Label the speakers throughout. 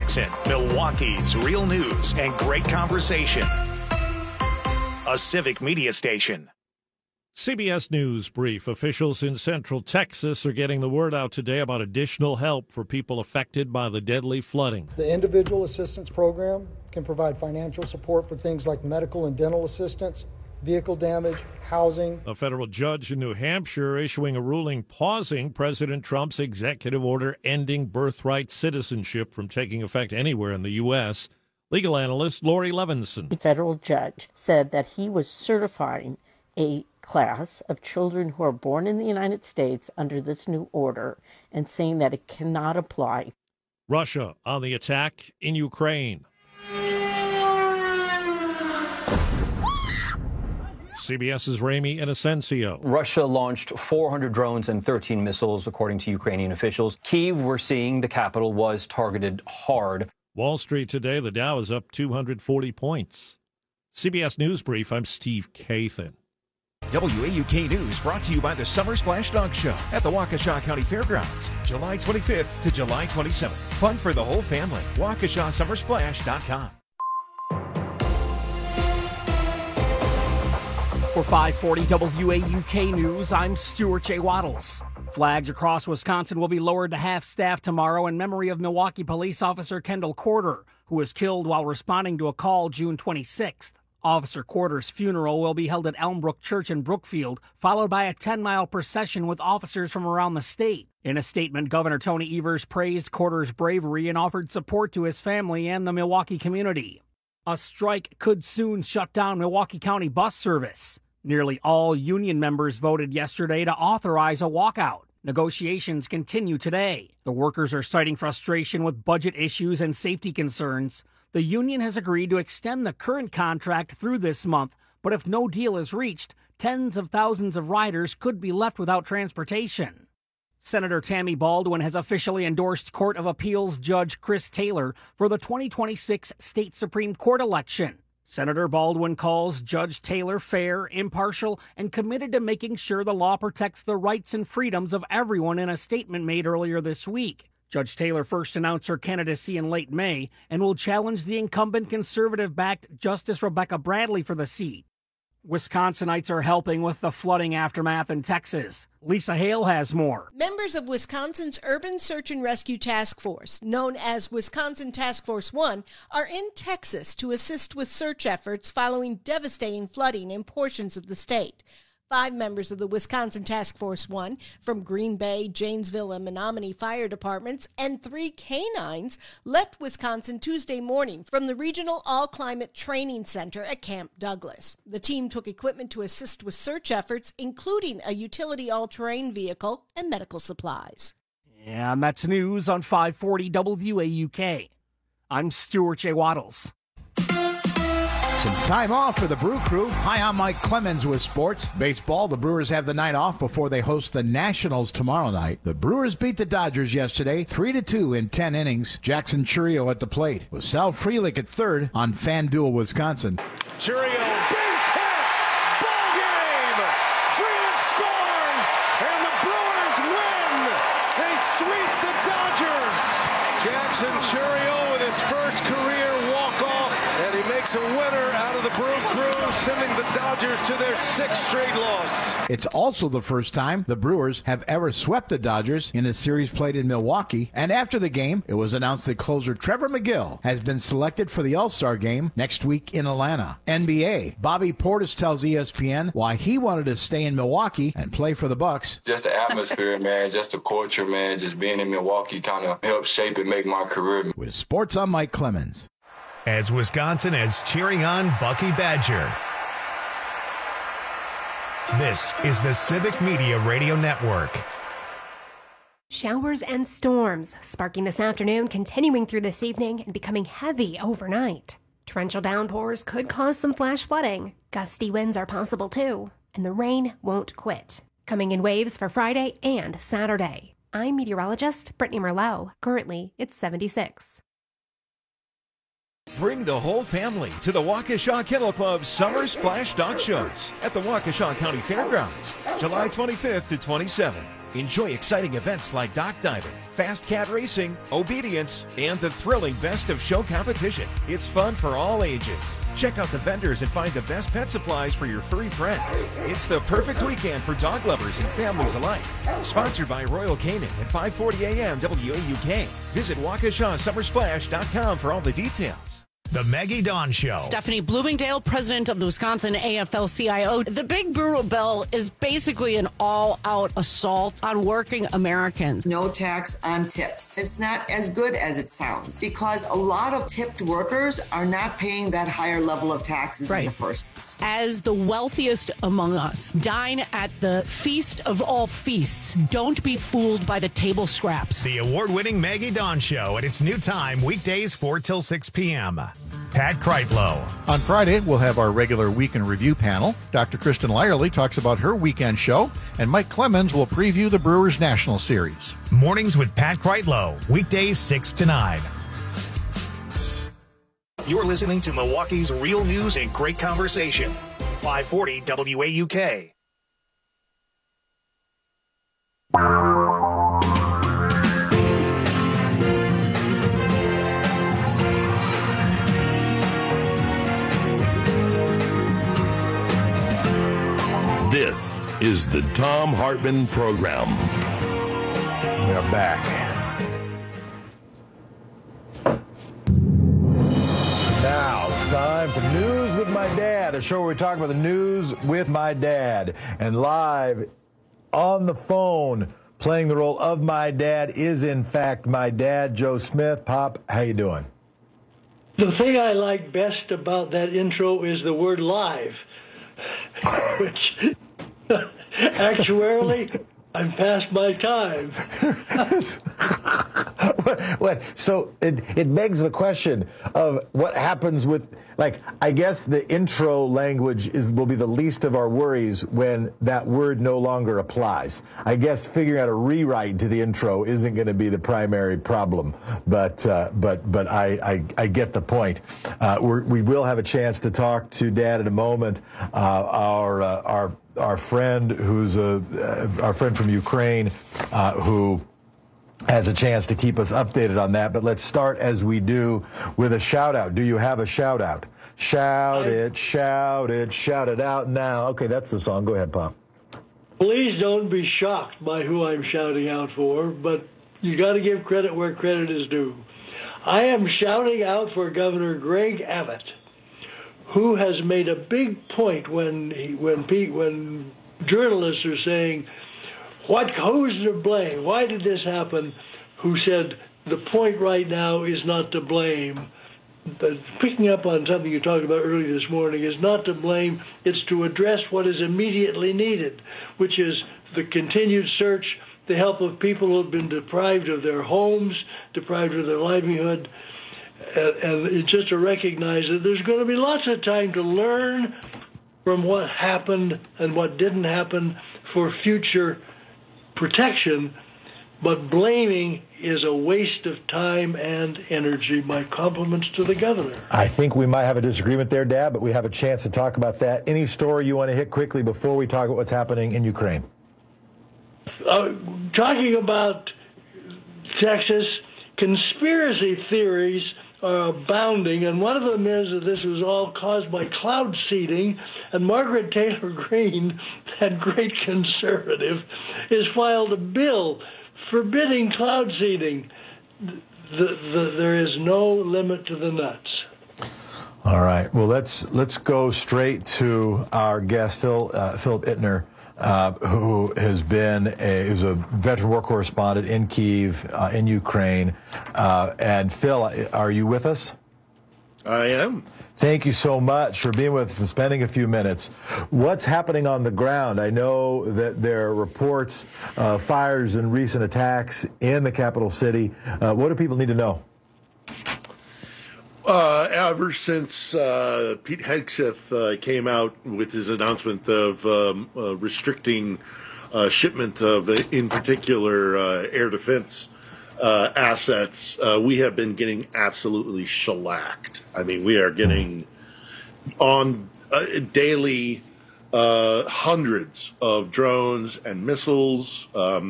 Speaker 1: Jackson, Milwaukee's real news and great conversation. A Civic Media station.
Speaker 2: CBS News brief. Officials in Central Texas are getting the word out today about additional help for people affected by the deadly flooding.
Speaker 3: The Individual Assistance Program can provide financial support for things like medical and dental assistance, vehicle damage, housing.
Speaker 2: A federal judge in New Hampshire issuing a ruling pausing President Trump's executive order ending birthright citizenship from taking effect anywhere in the U.S. Legal analyst Lori Levinson.
Speaker 4: The federal judge said that he was certifying a class of children who are born in the United States under this new order and saying that it cannot apply.
Speaker 2: Russia on the attack in Ukraine. CBS's Ramy Inocencio.
Speaker 5: Russia launched 400 drones and 13 missiles, according to Ukrainian officials. Kyiv, we're seeing, the capital, was targeted hard.
Speaker 2: Wall Street today, the Dow is up 240 points. CBS News Brief, I'm Steve Kathan.
Speaker 6: WAUK News brought to you by the Summer Splash Dog Show at the Waukesha County Fairgrounds, July 25th to July 27th. Fun for the whole family. WaukeshaSummerSplash.com.
Speaker 7: For 540 WAUK News, I'm Stuart J. Waddles. Flags across Wisconsin will be lowered to half-staff tomorrow in memory of Milwaukee police officer Kendall Corder, who was killed while responding to a call June 26th. Officer Corder's funeral will be held at Elmbrook Church in Brookfield, followed by a 10-mile procession with officers from around the state. In a statement, Governor Tony Evers praised Corder's bravery and offered support to his family and the Milwaukee community. A strike could soon shut down Milwaukee County bus service. Nearly all union members voted yesterday to authorize a walkout. Negotiations continue today. The workers are citing frustration with budget issues and safety concerns. The union has agreed to extend the current contract through this month, but if no deal is reached, tens of thousands of riders could be left without transportation. Senator Tammy Baldwin has officially endorsed Court of Appeals Judge Chris Taylor for the 2026 state Supreme Court election. Senator Baldwin calls Judge Taylor fair, impartial, and committed to making sure the law protects the rights and freedoms of everyone in a statement made earlier this week. Judge Taylor first announced her candidacy in late May and will challenge the incumbent conservative-backed Justice Rebecca Bradley for the seat. Wisconsinites are helping with the flooding aftermath in Texas. Lisa Hale has more.
Speaker 8: Members of Wisconsin's Urban Search and Rescue Task Force, known as Wisconsin Task Force 1, are in Texas to assist with search efforts following devastating flooding in portions of the state. 5 members of the Wisconsin Task Force 1 from Green Bay, Janesville, and Menominee fire departments and 3 canines left Wisconsin Tuesday morning from the Regional All-Climate Training Center at Camp Douglas. The team took equipment to assist with search efforts, including a utility all-terrain vehicle and medical supplies.
Speaker 7: And that's news on 540 WAUK. I'm Stuart J. Waddles.
Speaker 9: Some time off for the Brew Crew. Hi, I'm Mike Clemens with sports. Baseball, the Brewers have the night off before they host the Nationals tomorrow night. The Brewers beat the Dodgers yesterday, 3-2 in 10 innings. Jackson Chourio at the plate, with Sal Frelick at third on FanDuel Wisconsin.
Speaker 10: Chourio, base hit, ball game. Frelick scores, and the Brewers win. They sweep the Dodgers. Jackson Chourio with his first career walk-off, and he makes a winner out of the Brew Crew, sending the Dodgers to their 6th straight loss.
Speaker 9: It's also the first time the Brewers have ever swept the Dodgers in a series played in Milwaukee. And after the game, it was announced that closer Trevor McGill has been selected for the All-Star game next week in Atlanta. NBA, Bobby Portis tells ESPN why he wanted to stay in Milwaukee and play for the Bucks.
Speaker 11: Just the atmosphere, man, just the culture, man, just being in Milwaukee kind of helped shape and make my career.
Speaker 9: With sports, I'm Mike Clemens.
Speaker 1: As Wisconsin is cheering on Bucky Badger. This is the Civic Media Radio Network.
Speaker 12: Showers and storms sparking this afternoon, continuing through this evening and becoming heavy overnight. Torrential downpours could cause some flash flooding. Gusty winds are possible too, and the rain won't quit. Coming in waves for Friday and Saturday. I'm meteorologist Brittany Merlot. Currently, it's 76.
Speaker 6: Bring the whole family to the Waukesha Kennel Club Summer Splash Dog Shows at the Waukesha County Fairgrounds, July 25th to 27th. Enjoy exciting events like dock diving, fast cat racing, obedience, and the thrilling best of show competition. It's fun for all ages. Check out the vendors and find the best pet supplies for your furry friends. It's the perfect weekend for dog lovers and families alike. Sponsored by Royal Canin at 540 AM WAUK. Visit WaukeshaSummerSplash.com for all the details.
Speaker 1: The Maggie Dawn Show.
Speaker 13: Stephanie Bloomingdale, president of the Wisconsin AFL-CIO. The Big Brutal Bill is basically an all-out assault on working Americans.
Speaker 14: No tax on tips. It's not as good as it sounds because a lot of tipped workers are not paying that higher level of taxes in the first place.
Speaker 13: As the wealthiest among us, dine at the feast of all feasts. Don't be fooled by the table scraps.
Speaker 1: The award-winning Maggie Dawn Show at its new time, weekdays 4 till 6 p.m. Pat Kreitlow.
Speaker 9: On Friday, we'll have our regular Week in Review panel. Dr. Kristen Lyerly talks about her weekend show, and Mike Clemens will preview the Brewers National Series.
Speaker 1: Mornings with Pat Kreitlow, weekdays 6 to 9. You're listening to Milwaukee's real news and great conversation. 540 WAUK.
Speaker 15: This is the Thom Hartmann Program.
Speaker 9: We're back.
Speaker 16: Now, it's time for News with My Dad, a show where we talk about the news with my dad. And live on the phone, playing the role of my dad, is in fact my dad, Joe Smith. Pop, how you doing?
Speaker 17: The thing I like best about that intro is the word live, which actuarially, I'm past my time.
Speaker 16: So it begs the question of what happens with, like, I guess the intro language will be the least of our worries when that word no longer applies. I guess figuring out a rewrite to the intro isn't going to be the primary problem, but I get the point. We will have a chance to talk to Dad in a moment. Our friend who's our friend from Ukraine, who has a chance to keep us updated on that. But let's start, as we do, with a shout-out. Do you have a shout-out? Shout it, shout it, shout it out now. Okay, that's the song. Go ahead, Pop.
Speaker 17: Please don't be shocked by who I'm shouting out for, but you got to give credit where credit is due. I am shouting out for Governor Greg Abbott, who has made a big point when journalists are saying, who's to blame? Why did this happen? Who said the point right now is not to blame. But picking up on something you talked about earlier this morning, is not to blame. It's to address what is immediately needed, which is the continued search, the help of people who have been deprived of their homes, deprived of their livelihood, and it's just to recognize that there's going to be lots of time to learn from what happened and what didn't happen for future protection, but blaming is a waste of time and energy. My compliments to the governor.
Speaker 16: I think we might have a disagreement there, Dad, but we have a chance to talk about that. Any story you want to hit quickly before we talk about what's happening in Ukraine?
Speaker 17: Talking about Texas, conspiracy theories are abounding, and one of them is that this was all caused by cloud seeding, and Margaret Taylor Greene, that great conservative, has filed a bill forbidding cloud seeding. There is no limit to the nuts.
Speaker 16: All right. Well, let's go straight to our guest, Philip Ittner, who is a veteran war correspondent in Kyiv, in Ukraine. And Phil, are you with us?
Speaker 18: I am.
Speaker 16: Thank you so much for being with us and spending a few minutes. What's happening on the ground? I know that there are reports of fires and recent attacks in the capital city. What do people need to know?
Speaker 18: Ever since Pete Hegseth came out with his announcement of restricting shipment of, in particular, air defense assets, we have been getting absolutely shellacked. I mean, we are getting on daily hundreds of drones and missiles,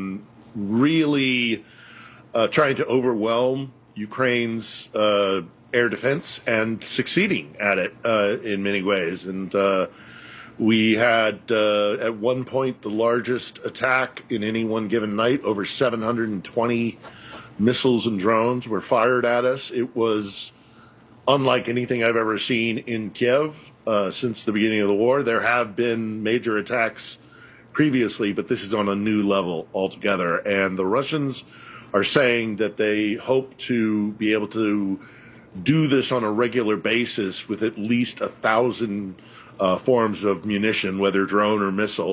Speaker 18: really trying to overwhelm Ukraine's air defense and succeeding at it in many ways. And we had, at one point, the largest attack in any one given night. Over 720 missiles and drones were fired at us. It was unlike anything I've ever seen in Kiev since the beginning of the war. There have been major attacks previously, but this is on a new level altogether. And the Russians are saying that they hope to be able to do this on a regular basis with at least 1,000 forms of munition, whether drone or missile,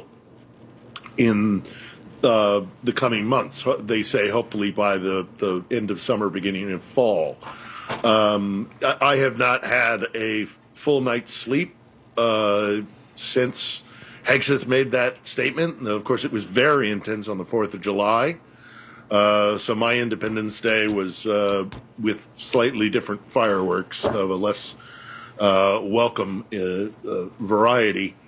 Speaker 18: in the coming months. They say hopefully by the end of summer, beginning of fall. I have not had a full night's sleep since Hegseth made that statement. And of course, it was very intense on the 4th of July. So my Independence Day was with slightly different fireworks of a less welcome variety.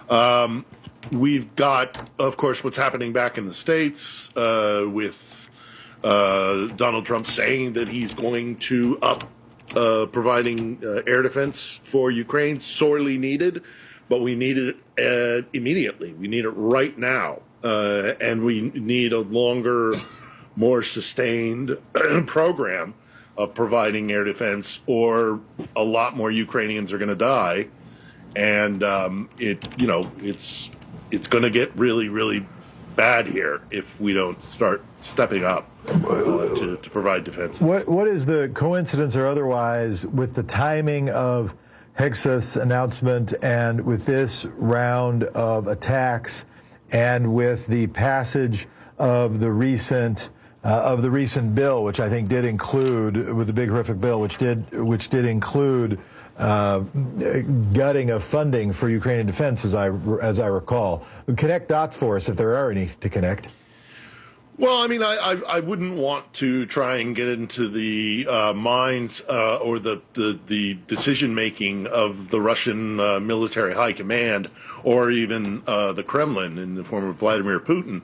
Speaker 18: We've got, of course, what's happening back in the States with Donald Trump saying that he's going to up providing air defense for Ukraine, sorely needed, but we need it immediately. We need it right now. And we need a longer, more sustained program of providing air defense, or a lot more Ukrainians are going to die. And it's going to get really, really bad here if we don't start stepping up to provide defense.
Speaker 16: What is the coincidence or otherwise with the timing of Hegseth's announcement and with this round of attacks and with the passage of the recent bill, which I think did include, with the big horrific bill, which did include gutting of funding for Ukrainian defense, as I recall. Connect dots for us if there are any to connect.
Speaker 18: Well, I mean, I wouldn't want to try and get into the minds or the decision making of the Russian military high command, or even the Kremlin in the form of Vladimir Putin.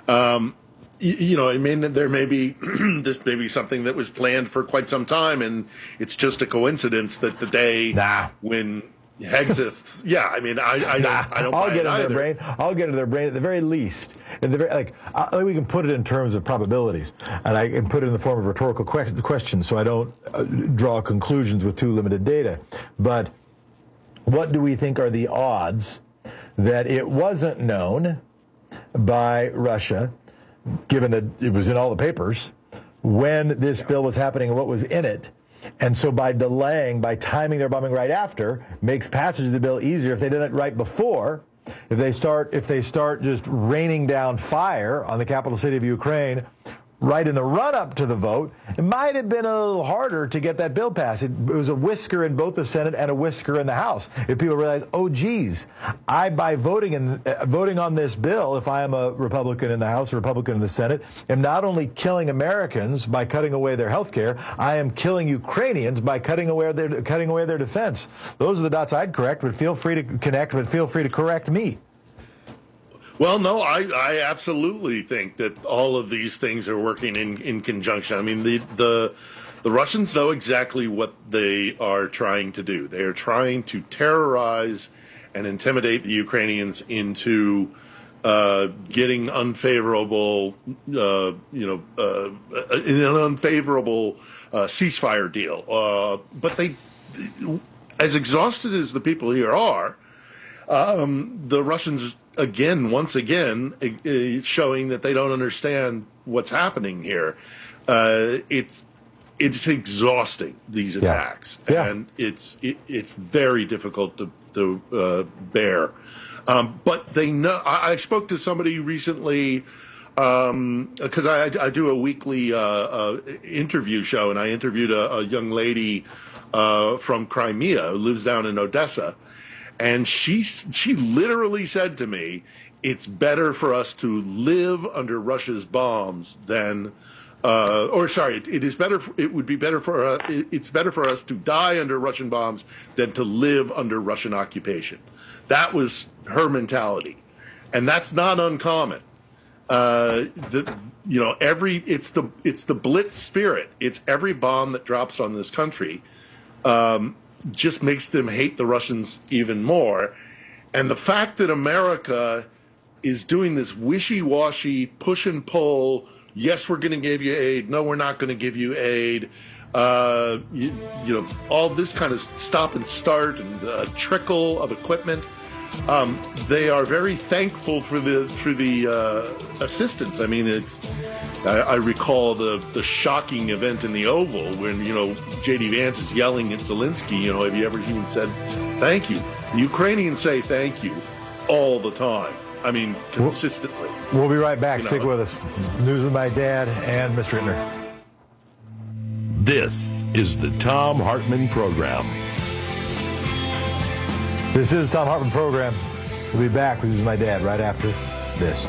Speaker 18: I mean, there may be this may be something that was planned for quite some time, and it's just a coincidence that the day when Hegseth, I don't.
Speaker 16: I'll get into their brain. I'll get into their brain at the very least. We can put it in terms of probabilities, and I can put it in the form of rhetorical questions, so I don't draw conclusions with too limited data. But what do we think are the odds that it wasn't known by Russia, given that it was in all the papers, when this bill was happening and what was in it? And so by delaying, by timing their bombing right after, makes passage of the bill easier. If they did it right before, if they start just raining down fire on the capital city of Ukraine right in the run-up to the vote, it might have been a little harder to get that bill passed. It was a whisker in both the Senate and a whisker in the House. If people realize, oh, geez, by voting on this bill, if I am a Republican in the House, a Republican in the Senate, am not only killing Americans by cutting away their health care, I am killing Ukrainians by cutting away their defense. Those are the dots I'd correct, but feel free to connect, but feel free to correct me.
Speaker 18: Well, no, I absolutely think that all of these things are working in conjunction. I mean, the Russians know exactly what they are trying to do. They are trying to terrorize and intimidate the Ukrainians into getting unfavorable, an unfavorable ceasefire deal. But they, as exhausted as the people here are, the Russians, once again, showing that they don't understand what's happening here. It's exhausting, these attacks, and it's very difficult to bear. But they know. I spoke to somebody recently because I do a weekly interview show, and I interviewed a young lady from Crimea who lives down in Odessa. And she literally said to me, it's better for us to live under Russia's bombs than It is better. It would be better for. It's better for us to die under Russian bombs than to live under Russian occupation. That was her mentality, and that's not uncommon. It's the Blitz spirit. It's every bomb that drops on this country just makes them hate the Russians even more. And the fact that America is doing this wishy-washy push and pull, yes, we're going to give you aid, no, we're not going to give you aid, all this kind of stop and start and trickle of equipment. They are very thankful for the assistance. I mean, I recall the shocking event in the Oval when J.D. Vance is yelling at Zelensky. Have you ever even said thank you? The Ukrainians say thank you all the time. I mean, consistently.
Speaker 16: We'll be right back. Stick with us. News with my dad and Mr. Hittner.
Speaker 15: This is the Thom Hartmann Program.
Speaker 16: This is the Thom Hartmann Program. We'll be back with my dad right after this.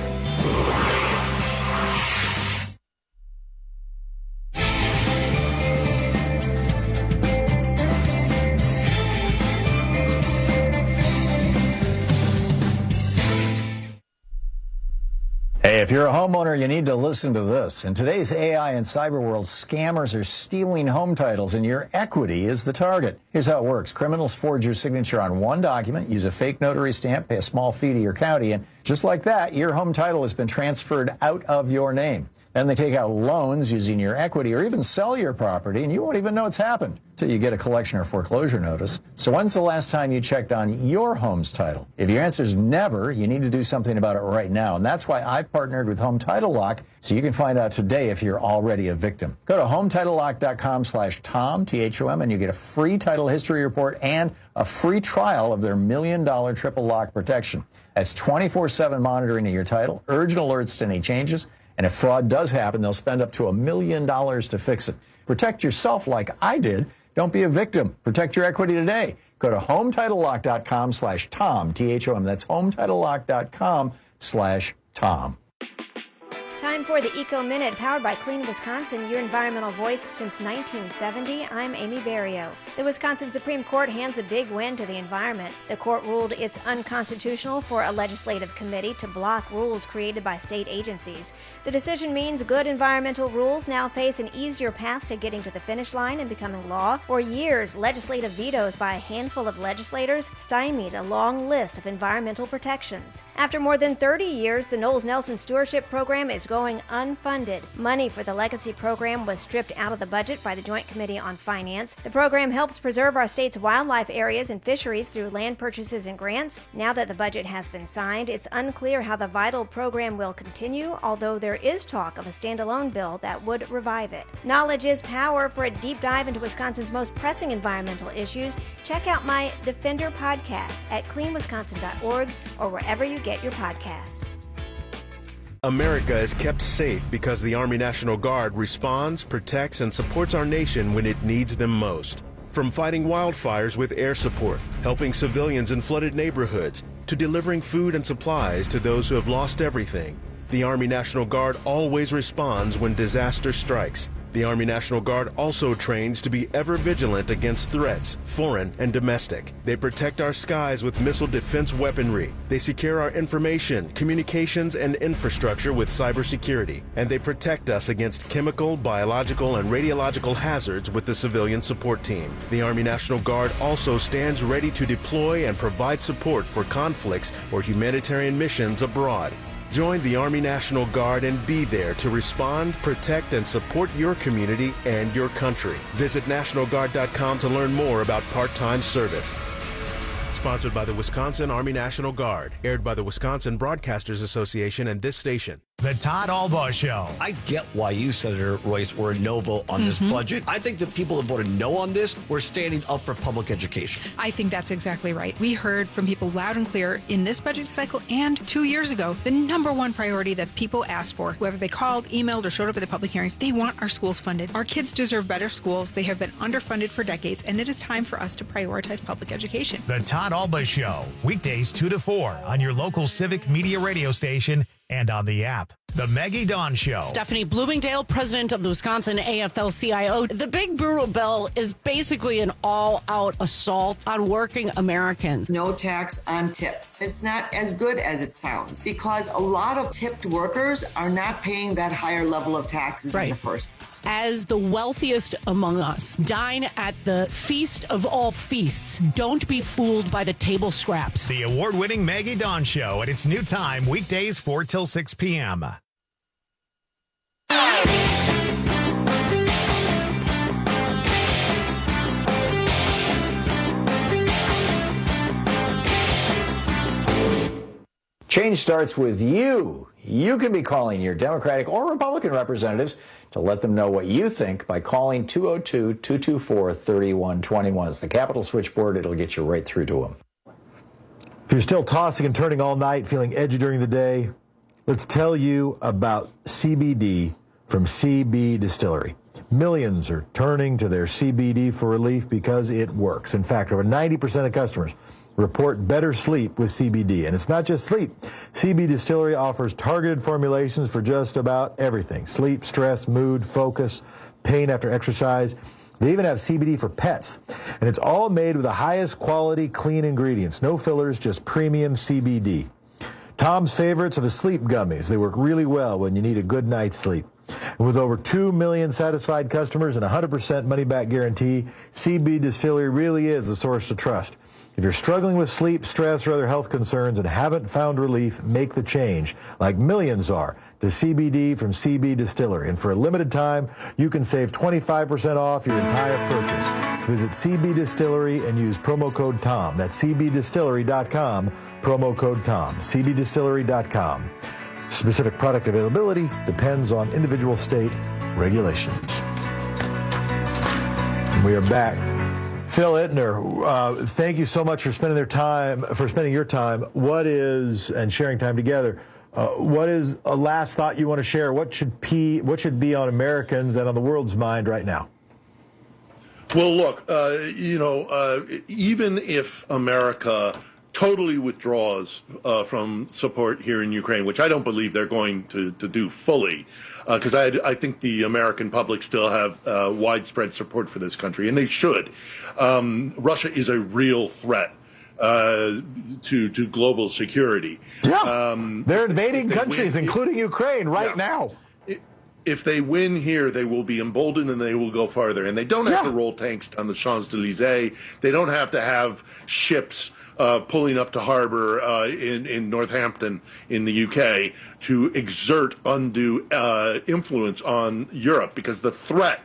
Speaker 19: Hey, if you're a homeowner, you need to listen to this. In today's AI and cyber world, scammers are stealing home titles, and your equity is the target. Here's how it works. Criminals forge your signature on one document, use a fake notary stamp, pay a small fee to your county, and just like that, your home title has been transferred out of your name. Then they take out loans using your equity or even sell your property, and you won't even know it's happened until you get a collection or foreclosure notice. So when's the last time you checked on your home's title? If your answer is never, you need to do something about it right now. And that's why I partnered with Home Title Lock, so you can find out today if you're already a victim. Go to HometitleLock.com/Tom, T-H-O-M, and you get a free title history report and a free trial of their $1 million triple lock protection. That's 24/7 monitoring of your title, urgent alerts to any changes, and if fraud does happen, they'll spend up to $1 million to fix it. Protect yourself like I did. Don't be a victim. Protect your equity today. Go to HometitleLock.com/Tom, T-H-O-M. That's HometitleLock.com/Tom.
Speaker 20: Time for the Eco Minute, powered by Clean Wisconsin, your environmental voice since 1970. I'm Amy Barrio. The Wisconsin Supreme Court hands a big win to the environment. The court ruled it's unconstitutional for a legislative committee to block rules created by state agencies. The decision means good environmental rules now face an easier path to getting to the finish line and becoming law. For years, legislative vetoes by a handful of legislators stymied a long list of environmental protections. After more than 30 years, the Knowles Nelson Stewardship Program is going unfunded. Money for the legacy program was stripped out of the budget by the Joint Committee on Finance. The program helps preserve our state's wildlife areas and fisheries through land purchases and grants. Now that the budget has been signed, it's unclear how the vital program will continue, although there is talk of a standalone bill that would revive it. Knowledge is power. For a deep dive into Wisconsin's most pressing environmental issues, check out my Defender podcast at cleanwisconsin.org or wherever you get your podcasts.
Speaker 21: America is kept safe because the Army National Guard responds, protects, and supports our nation when it needs them most. From fighting wildfires with air support, helping civilians in flooded neighborhoods, to delivering food and supplies to those who have lost everything, the Army National Guard always responds when disaster strikes. The Army National Guard also trains to be ever vigilant against threats, foreign and domestic. They protect our skies with missile defense weaponry. They secure our information, communications, and infrastructure with cybersecurity. And they protect us against chemical, biological, and radiological hazards with the civilian support team. The Army National Guard also stands ready to deploy and provide support for conflicts or humanitarian missions abroad. Join the Army National Guard and be there to respond, protect, and support your community and your country. Visit NationalGuard.com to learn more about part-time service. Sponsored by the Wisconsin Army National Guard. Aired by the Wisconsin Broadcasters Association and this station.
Speaker 22: The Todd Albaugh Show.
Speaker 23: I get why you, Senator Royce, were a no vote on this budget. I think the people that voted no on this were standing up for public education.
Speaker 24: I think that's exactly right. We heard from people loud and clear in this budget cycle and 2 years ago, the number one priority that people asked for, whether they called, emailed, or showed up at the public hearings, they want our schools funded. Our kids deserve better schools. They have been underfunded for decades, and it is time for us to prioritize public education.
Speaker 22: The Todd Albaugh Show, weekdays 2 to 4 on your local Civic Media radio station and on the app. The Maggie Dawn Show.
Speaker 13: Stephanie Bloomingdale, president of the Wisconsin AFL-CIO. The big Brewer bill is basically an all-out assault on working Americans.
Speaker 14: No tax on tips. It's not as good as it sounds because a lot of tipped workers are not paying that higher level of taxes in the first place.
Speaker 13: As the wealthiest among us, dine at the feast of all feasts. Don't be fooled by the table scraps.
Speaker 22: The award-winning Maggie Dawn Show at its new time, weekdays 4 till 6 p.m.
Speaker 19: Change starts with you. You can be calling your Democratic or Republican representatives to let them know what you think by calling 202-224-3121. It's the Capitol switchboard. It'll get you right through to them.
Speaker 16: If you're still tossing and turning all night, feeling edgy during the day, let's tell you about CBD from CB Distillery. Millions are turning to their CBD for relief because it works. In fact, over 90% of customers report better sleep with CBD. And it's not just sleep. CB Distillery offers targeted formulations for just about everything. Sleep, stress, mood, focus, pain after exercise. They even have CBD for pets. And it's all made with the highest quality, clean ingredients. No fillers, just premium CBD. Tom's favorites are the sleep gummies. They work really well when you need a good night's sleep. And with over 2 million satisfied customers and a 100% money-back guarantee, CB Distillery really is the source to trust. If you're struggling with sleep, stress, or other health concerns and haven't found relief, make the change, like millions are, to CBD from CB Distillery. And for a limited time, you can save 25% off your entire purchase. Visit CB Distillery and use promo code TOM. That's cbdistillery.com, promo code TOM, cbdistillery.com. Specific product availability depends on individual state regulations. And we are back. Phil Ittner, thank you so much for spending your time. And sharing time together. What is a last thought you want to share? What should be on Americans and on the world's mind right now?
Speaker 18: Well, look, even if America totally withdraws from support here in Ukraine, which I don't believe they're going to do fully, because I think the American public still have widespread support for this country, and they should. Russia is a real threat to global security.
Speaker 16: Yeah, they're invading countries, including Ukraine, right now.
Speaker 18: If they win here, they will be emboldened and they will go farther. And they don't have to roll tanks down the Champs-Élysées. They don't have to have ships pulling up to harbor in Northampton in the UK to exert undue influence on Europe, because the threat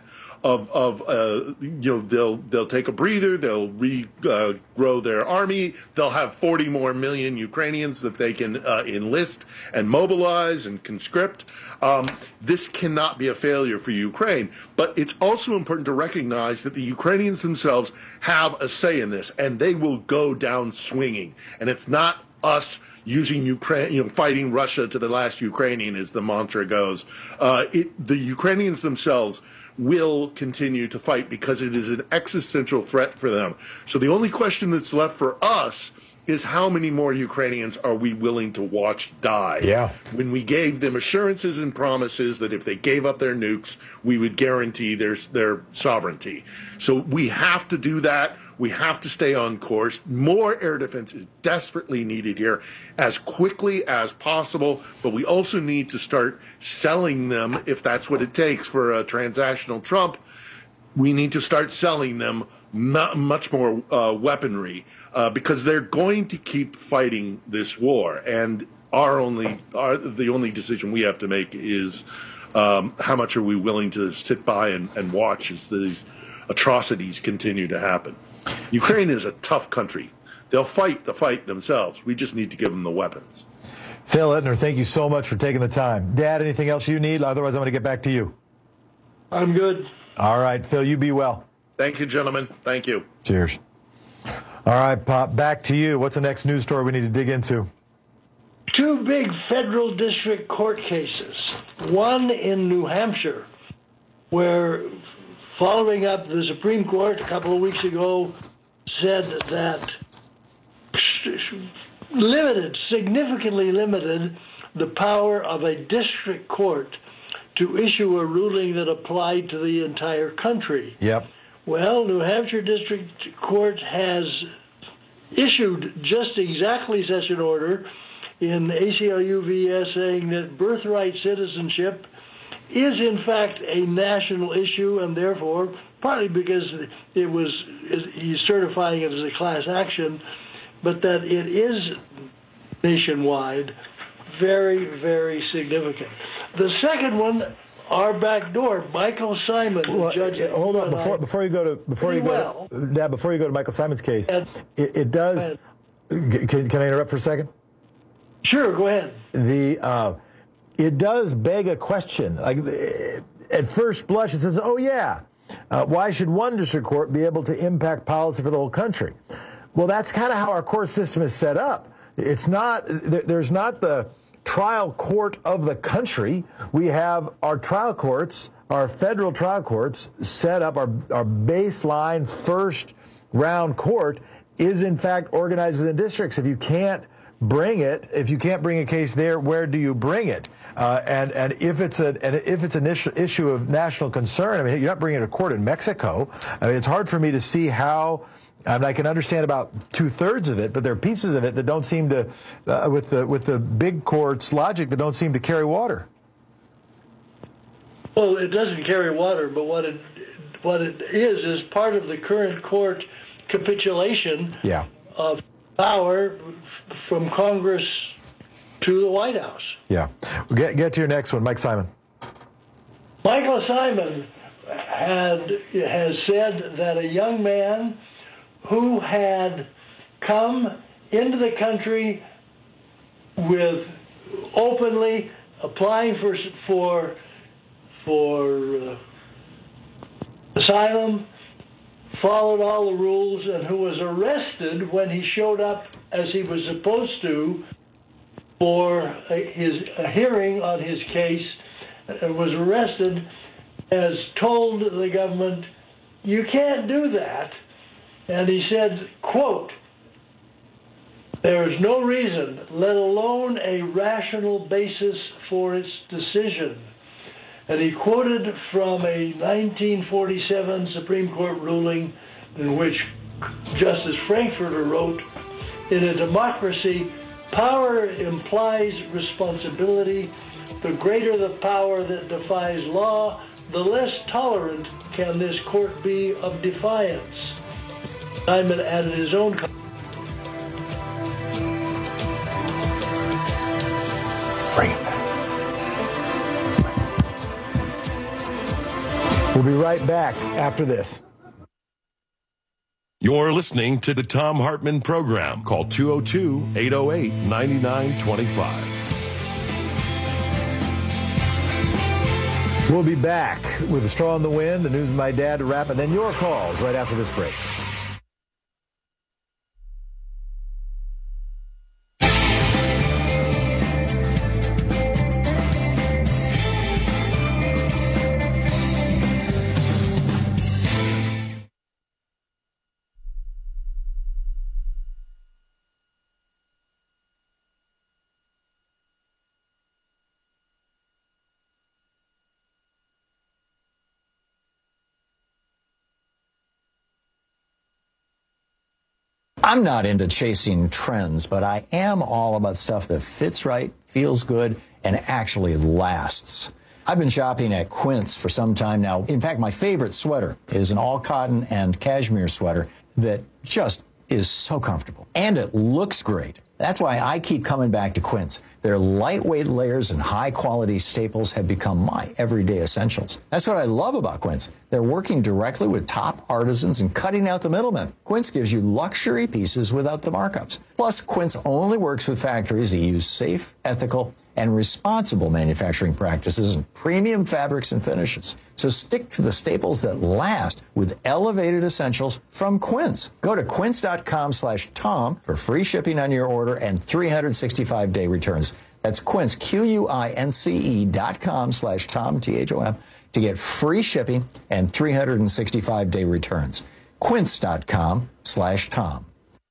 Speaker 18: they'll take a breather, they'll regrow their army, they'll have 40 more million Ukrainians that they can enlist and mobilize and conscript. This cannot be a failure for Ukraine, but it's also important to recognize that the Ukrainians themselves have a say in this, and they will go down swinging. And it's not us using Ukraine, fighting Russia to the last Ukrainian, as the mantra goes. The Ukrainians themselves will continue to fight because it is an existential threat for them. So the only question that's left for us is how many more Ukrainians are we willing to watch die?
Speaker 16: Yeah.
Speaker 18: When we gave them assurances and promises that if they gave up their nukes, we would guarantee their sovereignty. So we have to do that. We have to stay on course. More air defense is desperately needed here as quickly as possible, but we also need to start selling them, if that's what it takes for a transactional Trump. We need to start selling them much more weaponry because they're going to keep fighting this war. And the only decision we have to make is how much are we willing to sit by and watch as these atrocities continue to happen. Ukraine is a tough country. They'll fight the fight themselves. We just need to give them the weapons.
Speaker 16: Phil Ittner, thank you so much for taking the time. Dad, anything else you need? Otherwise, I'm going to get back to you.
Speaker 17: I'm good.
Speaker 16: All right, Phil, you be well.
Speaker 18: Thank you, gentlemen. Thank you.
Speaker 16: Cheers. All right, Pop, back to you. What's the next news story we need to dig into?
Speaker 17: Two big federal district court cases. One in New Hampshire, where following up, the Supreme Court a couple of weeks ago said that significantly limited the power of a district court to issue a ruling that applied to the entire country.
Speaker 16: Yep.
Speaker 17: Well, New Hampshire District Court has issued just exactly such an order in ACLU VS, saying that birthright citizenship is in fact a national issue, and therefore, partly because he's certifying it as a class action, but that it is nationwide, very, very significant. The second one, our back door, Michael Simon, judge.
Speaker 16: Hold on, before you go to Michael Simon's case, it does. Can I interrupt for a second?
Speaker 17: Sure, go ahead.
Speaker 16: It does beg a question. Like at first blush, it says, "Oh yeah, why should one district court be able to impact policy for the whole country?" Well, that's kind of how our court system is set up. It's not. There's not the trial court of the country. We have our trial courts, our federal trial courts set up. Our baseline first round court is in fact organized within districts. If you can't bring a case there, where do you bring it? And if it's an issue of national concern, I mean, you're not bringing it to court in Mexico. I mean, it's hard for me to see how. I mean, I can understand about 2/3 of it, but there are pieces of it that don't seem to, with the big court's logic, that don't seem to carry water.
Speaker 17: Well, it doesn't carry water, but what it is part of the current court capitulation of power from Congress to the White House.
Speaker 16: Yeah. We'll get to your next one, Mike Simon.
Speaker 17: Michael Simon has said that a young man who had come into the country with openly applying for asylum, followed all the rules, and who was arrested when he showed up as he was supposed to for a hearing on his case, and was arrested, has told the government, "You can't do that." And he said, quote, "There is no reason, let alone a rational basis for its decision." And he quoted from a 1947 Supreme Court ruling in which Justice Frankfurter wrote, "In a democracy, power implies responsibility. The greater the power that defies law, the less tolerant can this court be of defiance." Simon added his own comment.
Speaker 16: We'll be right back after this.
Speaker 15: You're listening to the Thom Hartmann Program. Call 202-808-9925.
Speaker 16: We'll be back with A Straw in the Wind, the news of my dad to wrap, and then your calls right after this break.
Speaker 19: I'm not into chasing trends, but I am all about stuff that fits right, feels good, and actually lasts. I've been shopping at Quince for some time now. In fact, my favorite sweater is an all-cotton and cashmere sweater that just is so comfortable. And it looks great. That's why I keep coming back to Quince. Their lightweight layers and high-quality staples have become my everyday essentials. That's what I love about Quince. They're working directly with top artisans and cutting out the middlemen. Quince gives you luxury pieces without the markups. Plus, Quince only works with factories that use safe, ethical, and responsible manufacturing practices and premium fabrics and finishes. So stick to the staples that last with elevated essentials from Quince. Go to quince.com/Tom for free shipping on your order and 365-day returns. That's Quince, QUINCE.com/Tom, THOM, to get free shipping and 365-day returns. Quince.com/Tom.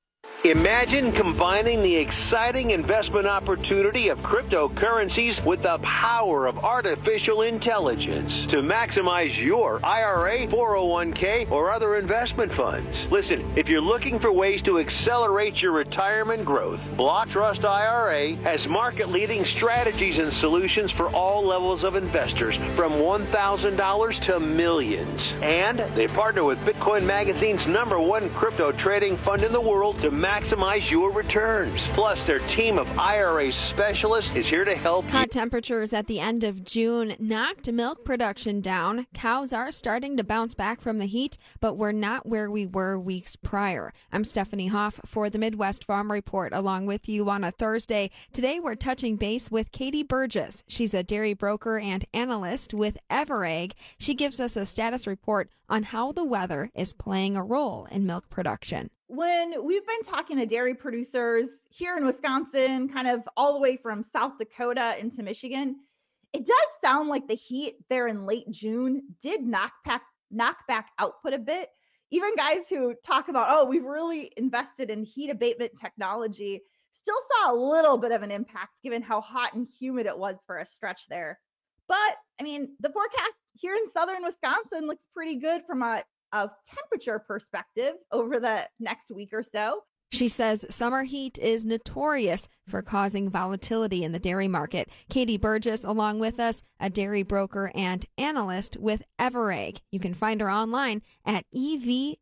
Speaker 2: Imagine combining the exciting investment opportunity of cryptocurrencies with the power of artificial intelligence to maximize your IRA, 401k, or other investment funds. Listen, if you're looking for ways to accelerate your retirement growth, Block Trust IRA has market-leading strategies and solutions for all levels of investors, from $1,000 to millions. And they partner with Bitcoin Magazine's #1 crypto trading fund in the world to maximize your returns. Plus, their team of IRA specialists is here to help you.
Speaker 3: Hot temperatures at the end of June knocked milk production down. Cows are starting to bounce back from the heat, but we're not where we were weeks prior. I'm Stephanie Hoff for the Midwest Farm Report, along with you on a Thursday. Today, we're touching base with Katie Burgess. She's a dairy broker and analyst with Everegg. She gives us a status report on how the weather is playing a role in milk production.
Speaker 4: When we've been talking to dairy producers here in Wisconsin, kind of all the way from South Dakota into Michigan, it does sound like the heat there in late June did knock back output a bit. Even guys who talk about, oh, we've really invested in heat abatement technology, still saw a little bit of an impact given how hot and humid it was for a stretch there. But, I mean, the forecast here in southern Wisconsin looks pretty good from a temperature perspective over the next week or so.
Speaker 3: She says summer heat is notorious for causing volatility in the dairy market. Katie Burgess, along with us, a dairy broker and analyst with Everegg. You can find her online at ever.ag.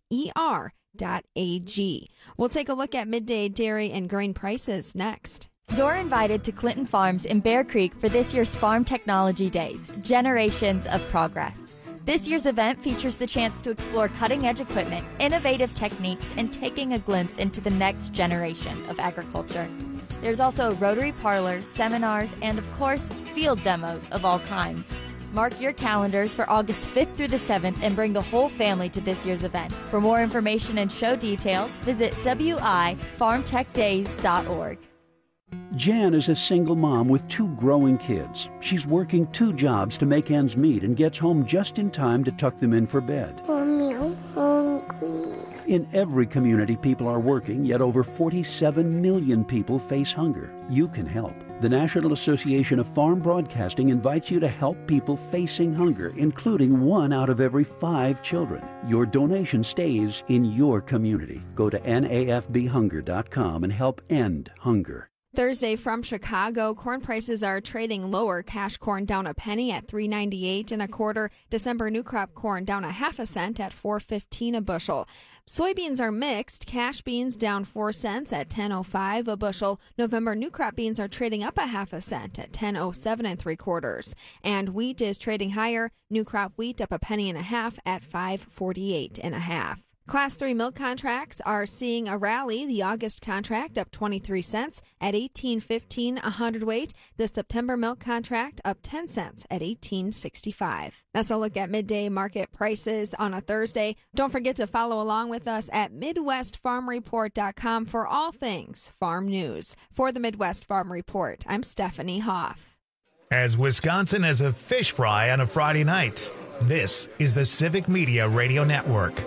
Speaker 3: We'll take a look at midday dairy and grain prices next.
Speaker 5: You're invited to Clinton Farms in Bear Creek for this year's Farm Technology Days, Generations of Progress. This year's event features the chance to explore cutting-edge equipment, innovative techniques, and taking a glimpse into the next generation of agriculture. There's also a Rotary Parlor, seminars, and of course, field demos of all kinds. Mark your calendars for August 5th through the 7th and bring the whole family to this year's event. For more information and show details, visit wifarmtechdays.org.
Speaker 25: Jan is a single mom with 2 growing kids. She's working 2 jobs to make ends meet and gets home just in time to tuck them in for bed.
Speaker 26: Mommy, I'm hungry.
Speaker 25: In every community, people are working, yet over 47 million people face hunger. You can help. The National Association of Farm Broadcasting invites you to help people facing hunger, including 1 out of every 5 children. Your donation stays in your community. Go to nafbhunger.com and help end hunger.
Speaker 3: Thursday from Chicago, corn prices are trading lower. Cash corn down a penny at $3.98 1/4. December new crop corn down 1/2 cent at $4.15 a bushel. Soybeans are mixed. Cash beans down 4 cents at $10.05 a bushel. November new crop beans are trading up 1/2 cent at $10.07 3/4. And wheat is trading higher. New crop wheat up 1.5 pennies at $5.48 1/2. Class 3 milk contracts are seeing a rally. The August contract up 23 cents at $18.15 a hundredweight. The September milk contract up 10 cents at $18.65. That's a look at midday market prices on a Thursday. Don't forget to follow along with us at MidwestFarmReport.com for all things farm news. For the Midwest Farm Report, I'm Stephanie Hoff.
Speaker 22: As Wisconsin as a fish fry on a Friday night, this is the Civic Media Radio Network.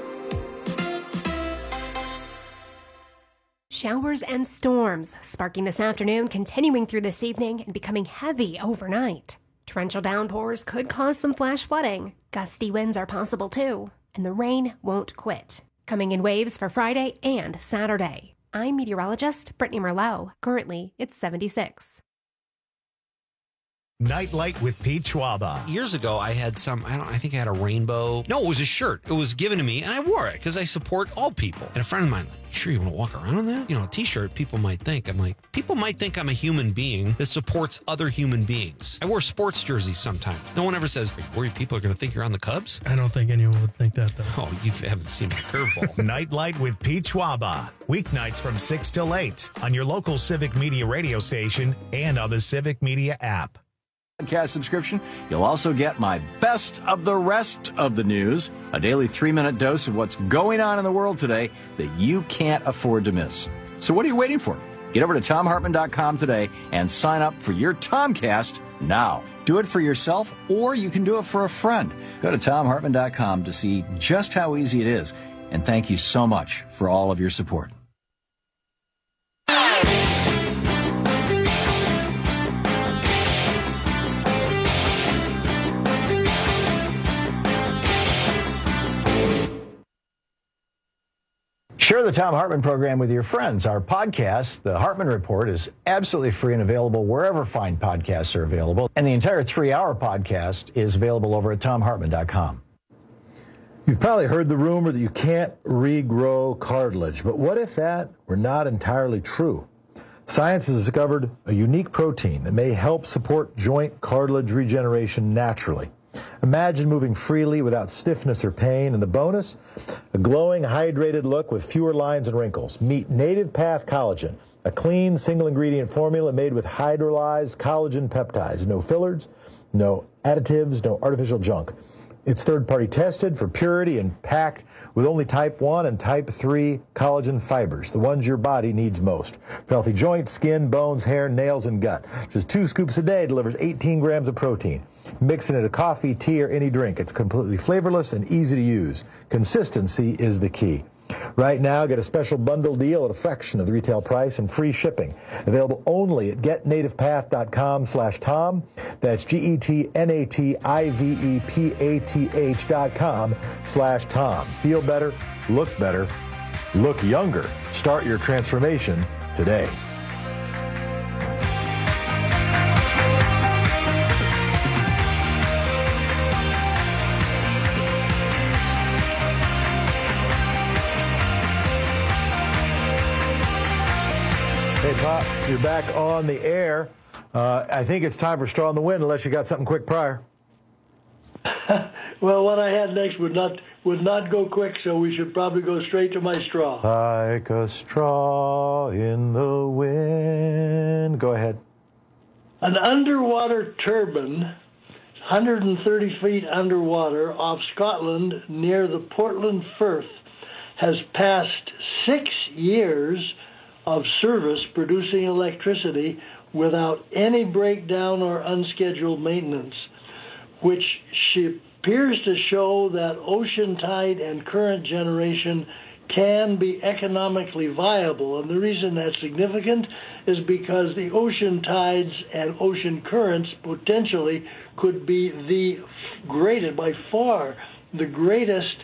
Speaker 12: Showers and storms sparking this afternoon, continuing through this evening, and becoming heavy overnight. Torrential downpours could cause some flash flooding. Gusty winds are possible too, and the rain won't quit. Coming in waves for Friday and Saturday. I'm meteorologist Brittany Merlot. Currently, it's 76.
Speaker 22: Nightlight with Pete Schwaba.
Speaker 27: Years ago, I had I think I had a rainbow. No, it was a shirt. It was given to me, and I wore it because I support all people. And a friend of mine, sure you want to walk around in that? You know, a t-shirt, people might think. I'm like, people might think I'm a human being that supports other human beings. I wear sports jerseys sometimes. No one ever says, are you worried people are going to think you're on the Cubs?
Speaker 28: I don't think anyone would think that, though.
Speaker 27: Oh, you haven't seen my curveball.
Speaker 22: Nightlight with Pete Schwaba. Weeknights from 6 till 8 on your local Civic Media radio station and on the Civic Media app.
Speaker 19: Podcast subscription, you'll also get my best of the rest of the news, a daily 3-minute dose of what's going on in the world today that you can't afford to miss. So what are you waiting for? Get over to TomHartman.com today and sign up for your Tomcast now. Do it for yourself, or you can do it for a friend. Go to TomHartman.com to see just how easy it is. And thank you so much for all of your support. Share the Thom Hartmann program with your friends. Our podcast, The Hartmann Report, is absolutely free and available wherever fine podcasts are available. And the entire 3-hour podcast is available over at ThomHartmann.com.
Speaker 16: You've probably heard the rumor that you can't regrow cartilage, but what if that were not entirely true? Science has discovered a unique protein that may help support joint cartilage regeneration naturally. Imagine moving freely without stiffness or pain, and the bonus? A glowing, hydrated look with fewer lines and wrinkles. Meet Native Path Collagen, a clean, single-ingredient formula made with hydrolyzed collagen peptides. No fillers, no additives, no artificial junk. It's third-party tested for purity and packed with only type 1 and type 3 collagen fibers, the ones your body needs most. For healthy joints, skin, bones, hair, nails, and gut. Just 2 scoops a day delivers 18 grams of protein. Mix it into coffee, tea, or any drink. It's completely flavorless and easy to use. Consistency is the key. Right now, get a special bundle deal at a fraction of the retail price and free shipping. Available only at getnativepath.com/Tom. That's GetNativePath.com/Tom. Feel better, look better, look younger. Start your transformation today. Hey, Pop, you're back on the air. I think it's time for Straw in the Wind, unless you got something quick prior.
Speaker 17: Well, what I had next would not go quick, so we should probably go straight to my straw.
Speaker 16: Like a straw in the wind. Go ahead.
Speaker 17: An underwater turbine, 130 feet underwater off Scotland near the Portland Firth, has passed 6 years of service producing electricity without any breakdown or unscheduled maintenance, which appears to show that ocean tide and current generation can be economically viable. And the reason that's significant is because the ocean tides and ocean currents potentially could be by far the greatest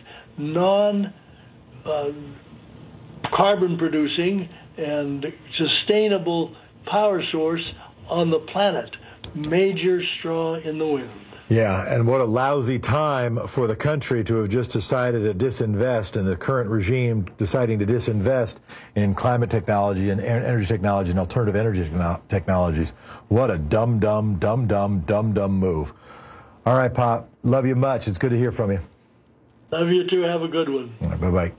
Speaker 17: non-carbon producing and sustainable power source on the planet. Major straw in the wind.
Speaker 16: Yeah, and what a lousy time for the country to have just decided to disinvest, and the current regime deciding to disinvest in climate technology and energy technology and alternative energy technologies. What a dumb move. All right, Pop, love you much. It's good to hear from you.
Speaker 17: Love you too. Have a good one.
Speaker 16: All right, bye-bye.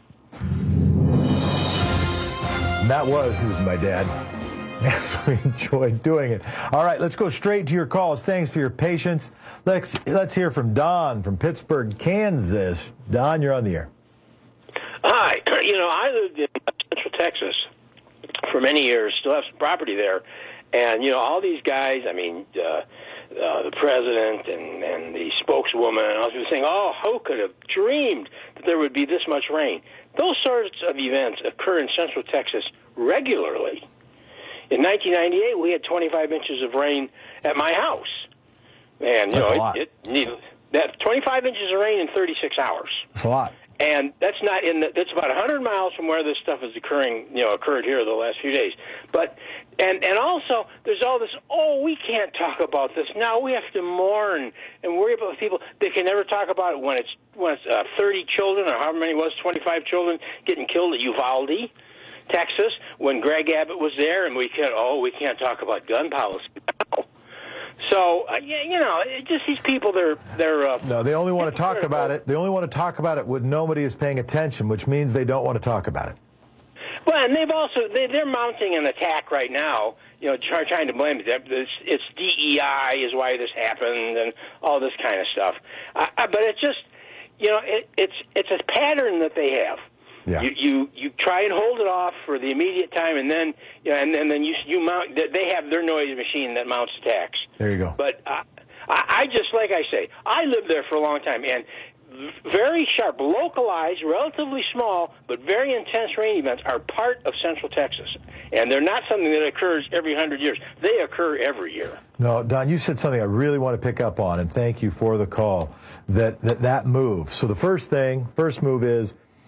Speaker 16: And that was Who's My Dad? We enjoyed doing it. All right, let's go straight to your calls. Thanks for your patience. Let's hear from Don from Pittsburgh, Kansas. Don, you're on the air.
Speaker 1: Hi. I lived in Central Texas for many years, still have some property there. And, all these guys, the president and the spokeswoman, and all these people saying, who could have dreamed that there would be this much rain? Those sorts of events occur in Central Texas regularly. In 1998, we had 25 inches of rain at my house. And,
Speaker 16: that's a lot.
Speaker 1: That's 25 inches of rain in 36 hours.
Speaker 16: That's a lot.
Speaker 1: And that's that's about 100 miles from where this stuff is occurring, occurred here the last few days. But, and also, there's all this, we can't talk about this. Now we have to mourn and worry about people. They can never talk about it when it's 30 children, or however many it was, 25 children getting killed at Uvalde, Texas, when Greg Abbott was there, and we can't talk about gun policy now. So, just these people, they're
Speaker 16: no, they only want to talk about it. They only want to talk about it when nobody is paying attention, which means they don't want to talk about it.
Speaker 1: Well, and they're mounting an attack right now, trying to blame it. It's DEI is why this happened and all this kind of stuff. But it's just, it's a pattern that they have.
Speaker 16: Yeah.
Speaker 1: You try and hold it off for the immediate time, and then and then you mount. They have their noise machine that mounts attacks.
Speaker 16: There you go.
Speaker 1: But I just, like I say, I lived there for a long time, and very sharp, localized, relatively small, but very intense rain events are part of Central Texas, and they're not something that occurs every 100 years. They occur every year.
Speaker 16: No, Don, you said something I really want to pick up on, and thank you for the call. That move. So the first move is,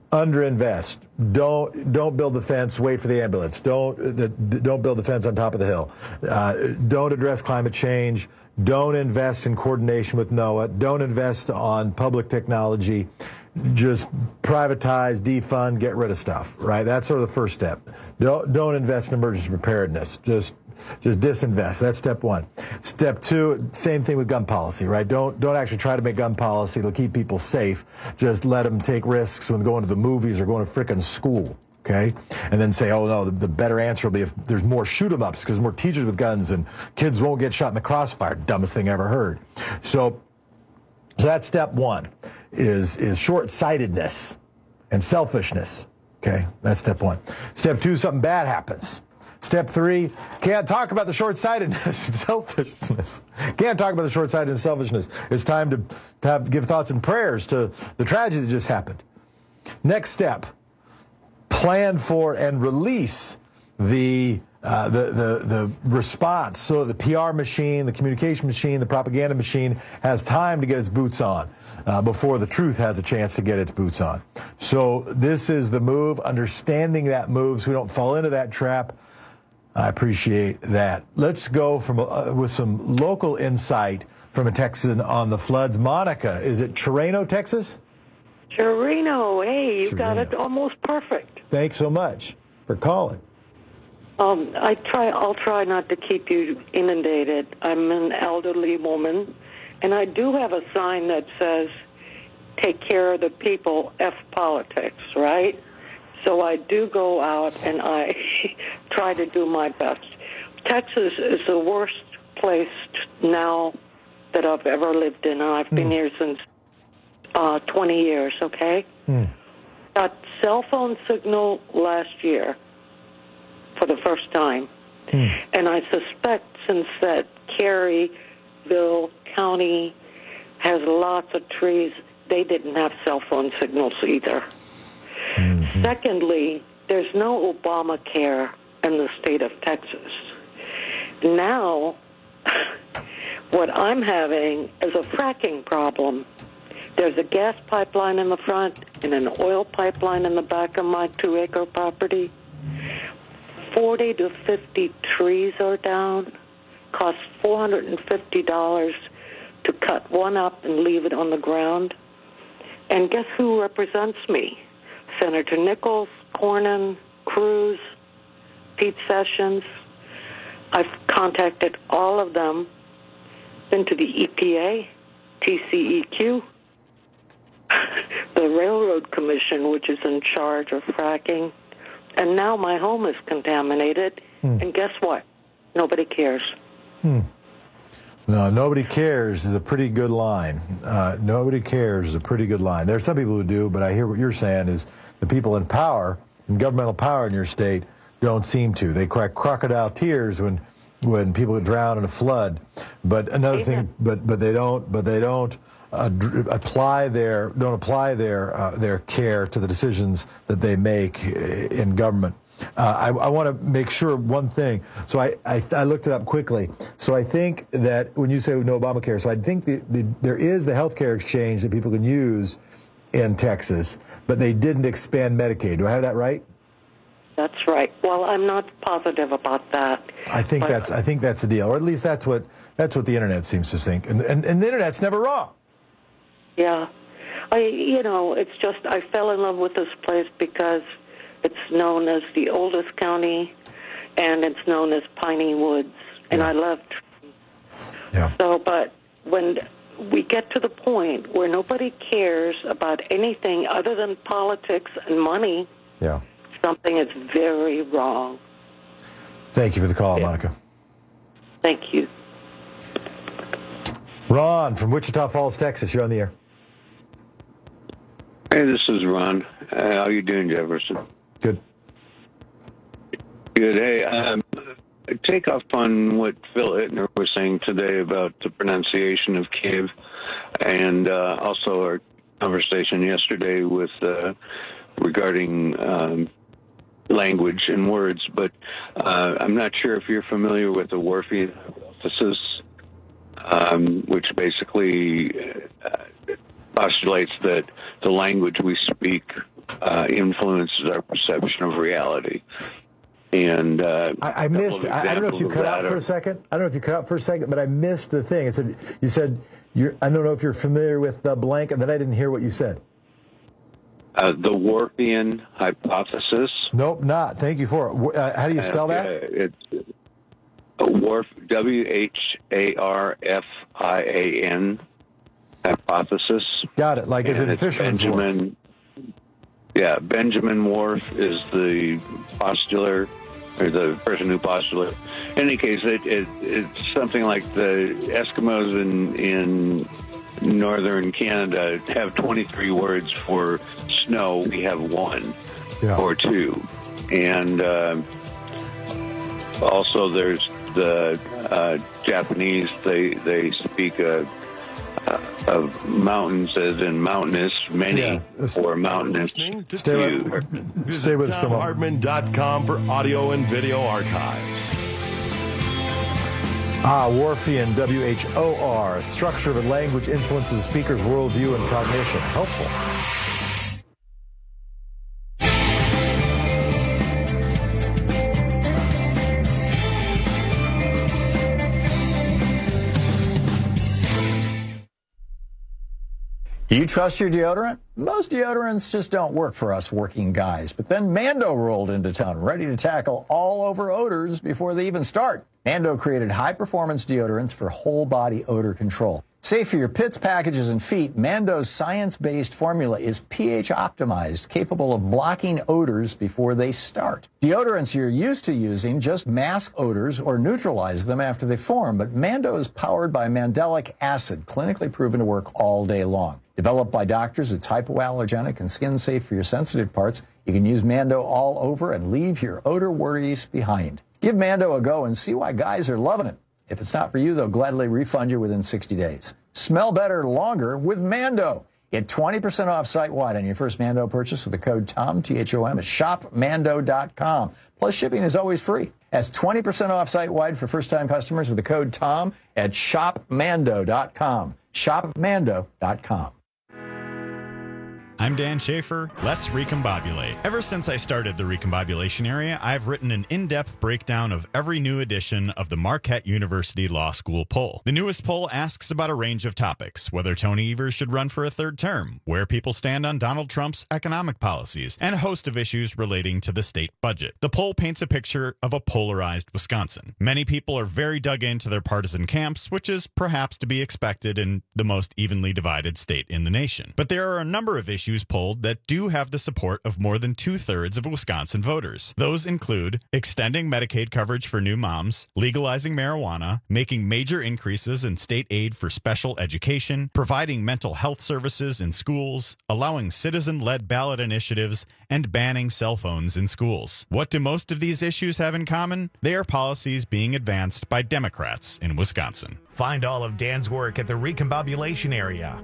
Speaker 16: underinvest. Don't build the fence. Wait for the ambulance. Don't build the fence on top of the hill. Don't address climate change. Don't invest in coordination with NOAA. Don't invest on public technology. Just privatize, defund, get rid of stuff. Right. That's sort of the first step. Don't invest in emergency preparedness. Just disinvest. That's step one. Step two, same thing with gun policy, right? Don't actually try to make gun policy. It'll keep people safe. Just let them take risks when going to the movies or going to frickin' school, okay? And then say, oh, no, the better answer will be if there's more shoot-em-ups because more teachers with guns and kids won't get shot in the crossfire. Dumbest thing I ever heard. So that's step one, is short-sightedness and selfishness, okay? That's step one. Step two, something bad happens. Step three, can't talk about the short-sightedness and selfishness. Can't talk about the short-sightedness and selfishness. It's time to give thoughts and prayers to the tragedy that just happened. Next step, plan for and release the response so the PR machine, the communication machine, the propaganda machine has time to get its boots on before the truth has a chance to get its boots on. So this is the move, understanding that move so we don't fall into that trap. I appreciate that. Let's go with some local insight from a Texan on the floods. Monica, is it Chirano, Texas?
Speaker 6: Chirano, hey, you got it almost perfect.
Speaker 16: Thanks so much for calling.
Speaker 6: I'll try not to keep you inundated. I'm an elderly woman, and I do have a sign that says, take care of the people, F politics, right? So I do go out and I try to do my best. Texas is the worst place now that I've ever lived in, and I've been here since 20 years, okay? Got cell phone signal last year for the first time. And I suspect since that Caryville County has lots of trees, they didn't have cell phone signals either. Secondly, there's no Obamacare in the state of Texas. Now, what I'm having is a fracking problem. There's a gas pipeline in the front and an oil pipeline in the back of my 2-acre property. 40 to 50 trees are down. Costs $450 to cut one up and leave it on the ground. And guess who represents me? Senator Nichols, Cornyn, Cruz, Pete Sessions. I've contacted all of them, been to the EPA, TCEQ, the Railroad Commission, which is in charge of fracking, and now my home is contaminated, and guess what? Nobody cares.
Speaker 16: No, nobody cares is a pretty good line. Nobody cares is a pretty good line. There are some people who do, but I hear what you're saying is the people in power, in governmental power in your state, don't seem to. They cry crocodile tears when people drown in a flood. But another thing, but they don't apply their care to the decisions that they make in government. I want to make sure one thing. So I looked it up quickly. So I think that when you say no Obamacare, so I think there is the healthcare exchange that people can use in Texas, but they didn't expand Medicaid. Do I have that right?
Speaker 6: That's right. Well, I'm not positive about that.
Speaker 16: I think that's the deal, or at least that's what the internet seems to think, and the internet's never wrong.
Speaker 6: Yeah, it's just I fell in love with this place because it's known as the oldest county, and it's known as Piney Woods, and I love trees. Yeah. So, but when we get to the point where nobody cares about anything other than politics and money, something is very wrong.
Speaker 16: Thank you for the call, Monica.
Speaker 6: Thank you.
Speaker 16: Ron from Wichita Falls, Texas, you're on the air.
Speaker 7: Hey, this is Ron. How you doing, Jefferson?
Speaker 16: Good.
Speaker 7: Good. Hey, take off on what Phil Ittner was saying today about the pronunciation of cave, and also our conversation yesterday with regarding language and words. But I'm not sure if you're familiar with the Whorfian hypothesis, which basically postulates that the language we speak influences our perception of reality. And
Speaker 16: I missed. I don't know if you cut out for a second. But I missed the thing. You said I don't know if you're familiar with blank, and then I didn't hear what you said.
Speaker 7: The Whorfian hypothesis.
Speaker 16: Nope, not. Thank you for it. How do you spell that?
Speaker 7: It's WHARFIAN hypothesis.
Speaker 16: Got it. Like as in Fisherman's Wharf.
Speaker 7: Yeah, Benjamin Whorf is the postuler, or the person who postulated. In any case, it's something like the Eskimos in northern Canada have 23 words for snow. We have one or two. And also there's the Japanese, they speak of mountains as in mountainous, many, or mountainous few.
Speaker 15: Stay with us for a moment. TomHartman.com for audio and video archives.
Speaker 16: Whorfian, W-H-O-R. Structure of a language influences the speaker's worldview and cognition. Helpful.
Speaker 19: Do you trust your deodorant? Most deodorants just don't work for us working guys. But then Mando rolled into town, ready to tackle all over odors before they even start. Mando created high-performance deodorants for whole-body odor control. Safe for your pits, packages, and feet, Mando's science-based formula is pH-optimized, capable of blocking odors before they start. Deodorants you're used to using just mask odors or neutralize them after they form, but Mando is powered by mandelic acid, clinically proven to work all day long. Developed by doctors, it's hypoallergenic and skin-safe for your sensitive parts. You can use Mando all over and leave your odor worries behind. Give Mando a go and see why guys are loving it. If it's not for you, they'll gladly refund you within 60 days. Smell better longer with Mando. Get 20% off site-wide on your first Mando purchase with the code TOM, T-H-O-M, at shopmando.com. Plus, shipping is always free. That's 20% off site-wide for first-time customers with the code TOM at shopmando.com. Shopmando.com.
Speaker 8: I'm Dan Schaefer. Let's recombobulate. Ever since I started the Recombobulation Area, I've written an in-depth breakdown of every new edition of the Marquette University Law School poll. The newest poll asks about a range of topics: whether Tony Evers should run for a third term, where people stand on Donald Trump's economic policies, and a host of issues relating to the state budget. The poll paints a picture of a polarized Wisconsin. Many people are very dug into their partisan camps, which is perhaps to be expected in the most evenly divided state in the nation. But there are a number of issues polled that do have the support of more than 2/3 of Wisconsin voters. Those include extending Medicaid coverage for new moms, legalizing marijuana, making major increases in state aid for special education, providing mental health services in schools, allowing citizen-led ballot initiatives, and banning cell phones in schools. What do most of these issues have in common? They are policies being advanced by Democrats in Wisconsin.
Speaker 22: Find all of Dan's work at the Recombobulation Area.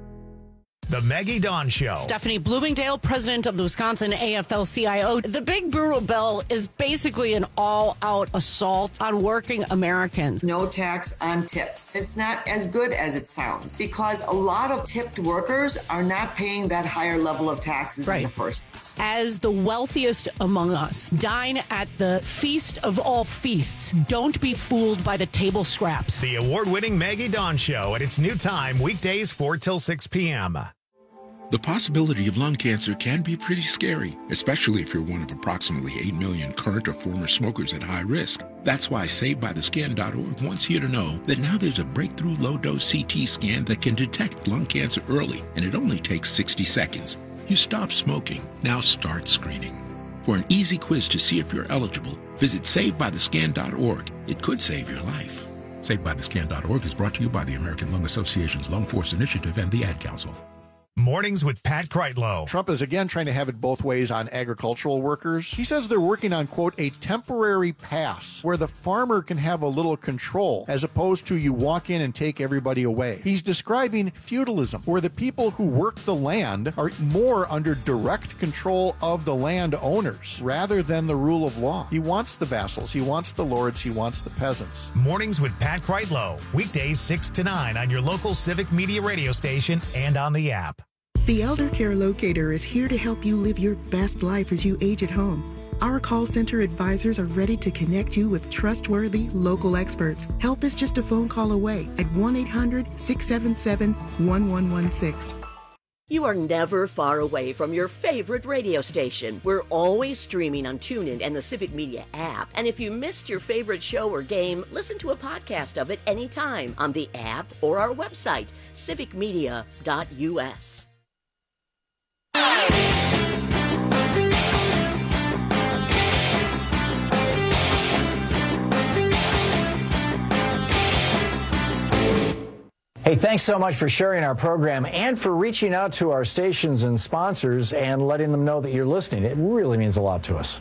Speaker 22: The Maggie Dawn Show.
Speaker 13: Stephanie Bloomingdale, president of the Wisconsin AFL-CIO. The Big Brutal Bill is basically an all-out assault on working Americans.
Speaker 14: No tax on tips. It's not as good as it sounds because a lot of tipped workers are not paying that higher level of taxes in the first place.
Speaker 13: As the wealthiest among us, dine at the feast of all feasts. Don't be fooled by the table scraps.
Speaker 22: The award-winning Maggie Dawn Show at its new time, weekdays 4 till 6 p.m.
Speaker 9: The possibility of lung cancer can be pretty scary, especially if you're one of approximately 8 million current or former smokers at high risk. That's why SaveByTheScan.org wants you to know that now there's a breakthrough low-dose CT scan that can detect lung cancer early, and it only takes 60 seconds. You stop smoking, now start screening. For an easy quiz to see if you're eligible, visit SaveByTheScan.org. It could save your life. SaveByTheScan.org is brought to you by the American Lung Association's Lung Force Initiative and the Ad Council.
Speaker 22: Mornings with Pat Kreitlow.
Speaker 10: Trump is again trying to have it both ways on agricultural workers. He says they're working on, quote, a temporary pass where the farmer can have a little control as opposed to you walk in and take everybody away. He's describing feudalism, where the people who work the land are more under direct control of the land owners rather than the rule of law. He wants the vassals, he wants the lords, he wants the peasants.
Speaker 22: Mornings with Pat Kreitlow. Weekdays 6 to 9 on your local Civic Media radio station and on the app.
Speaker 2: The Elder Care Locator is here to help you live your best life as you age at home. Our call center advisors are ready to connect you with trustworthy local experts. Help is just a phone call away at 1-800-677-1116.
Speaker 4: You are never far away from your favorite radio station. We're always streaming on TuneIn and the Civic Media app. And if you missed your favorite show or game, listen to a podcast of it anytime on the app or our website, civicmedia.us.
Speaker 19: Hey, thanks so much for sharing our program and for reaching out to our stations and sponsors and letting them know that you're listening. It really means a lot to us.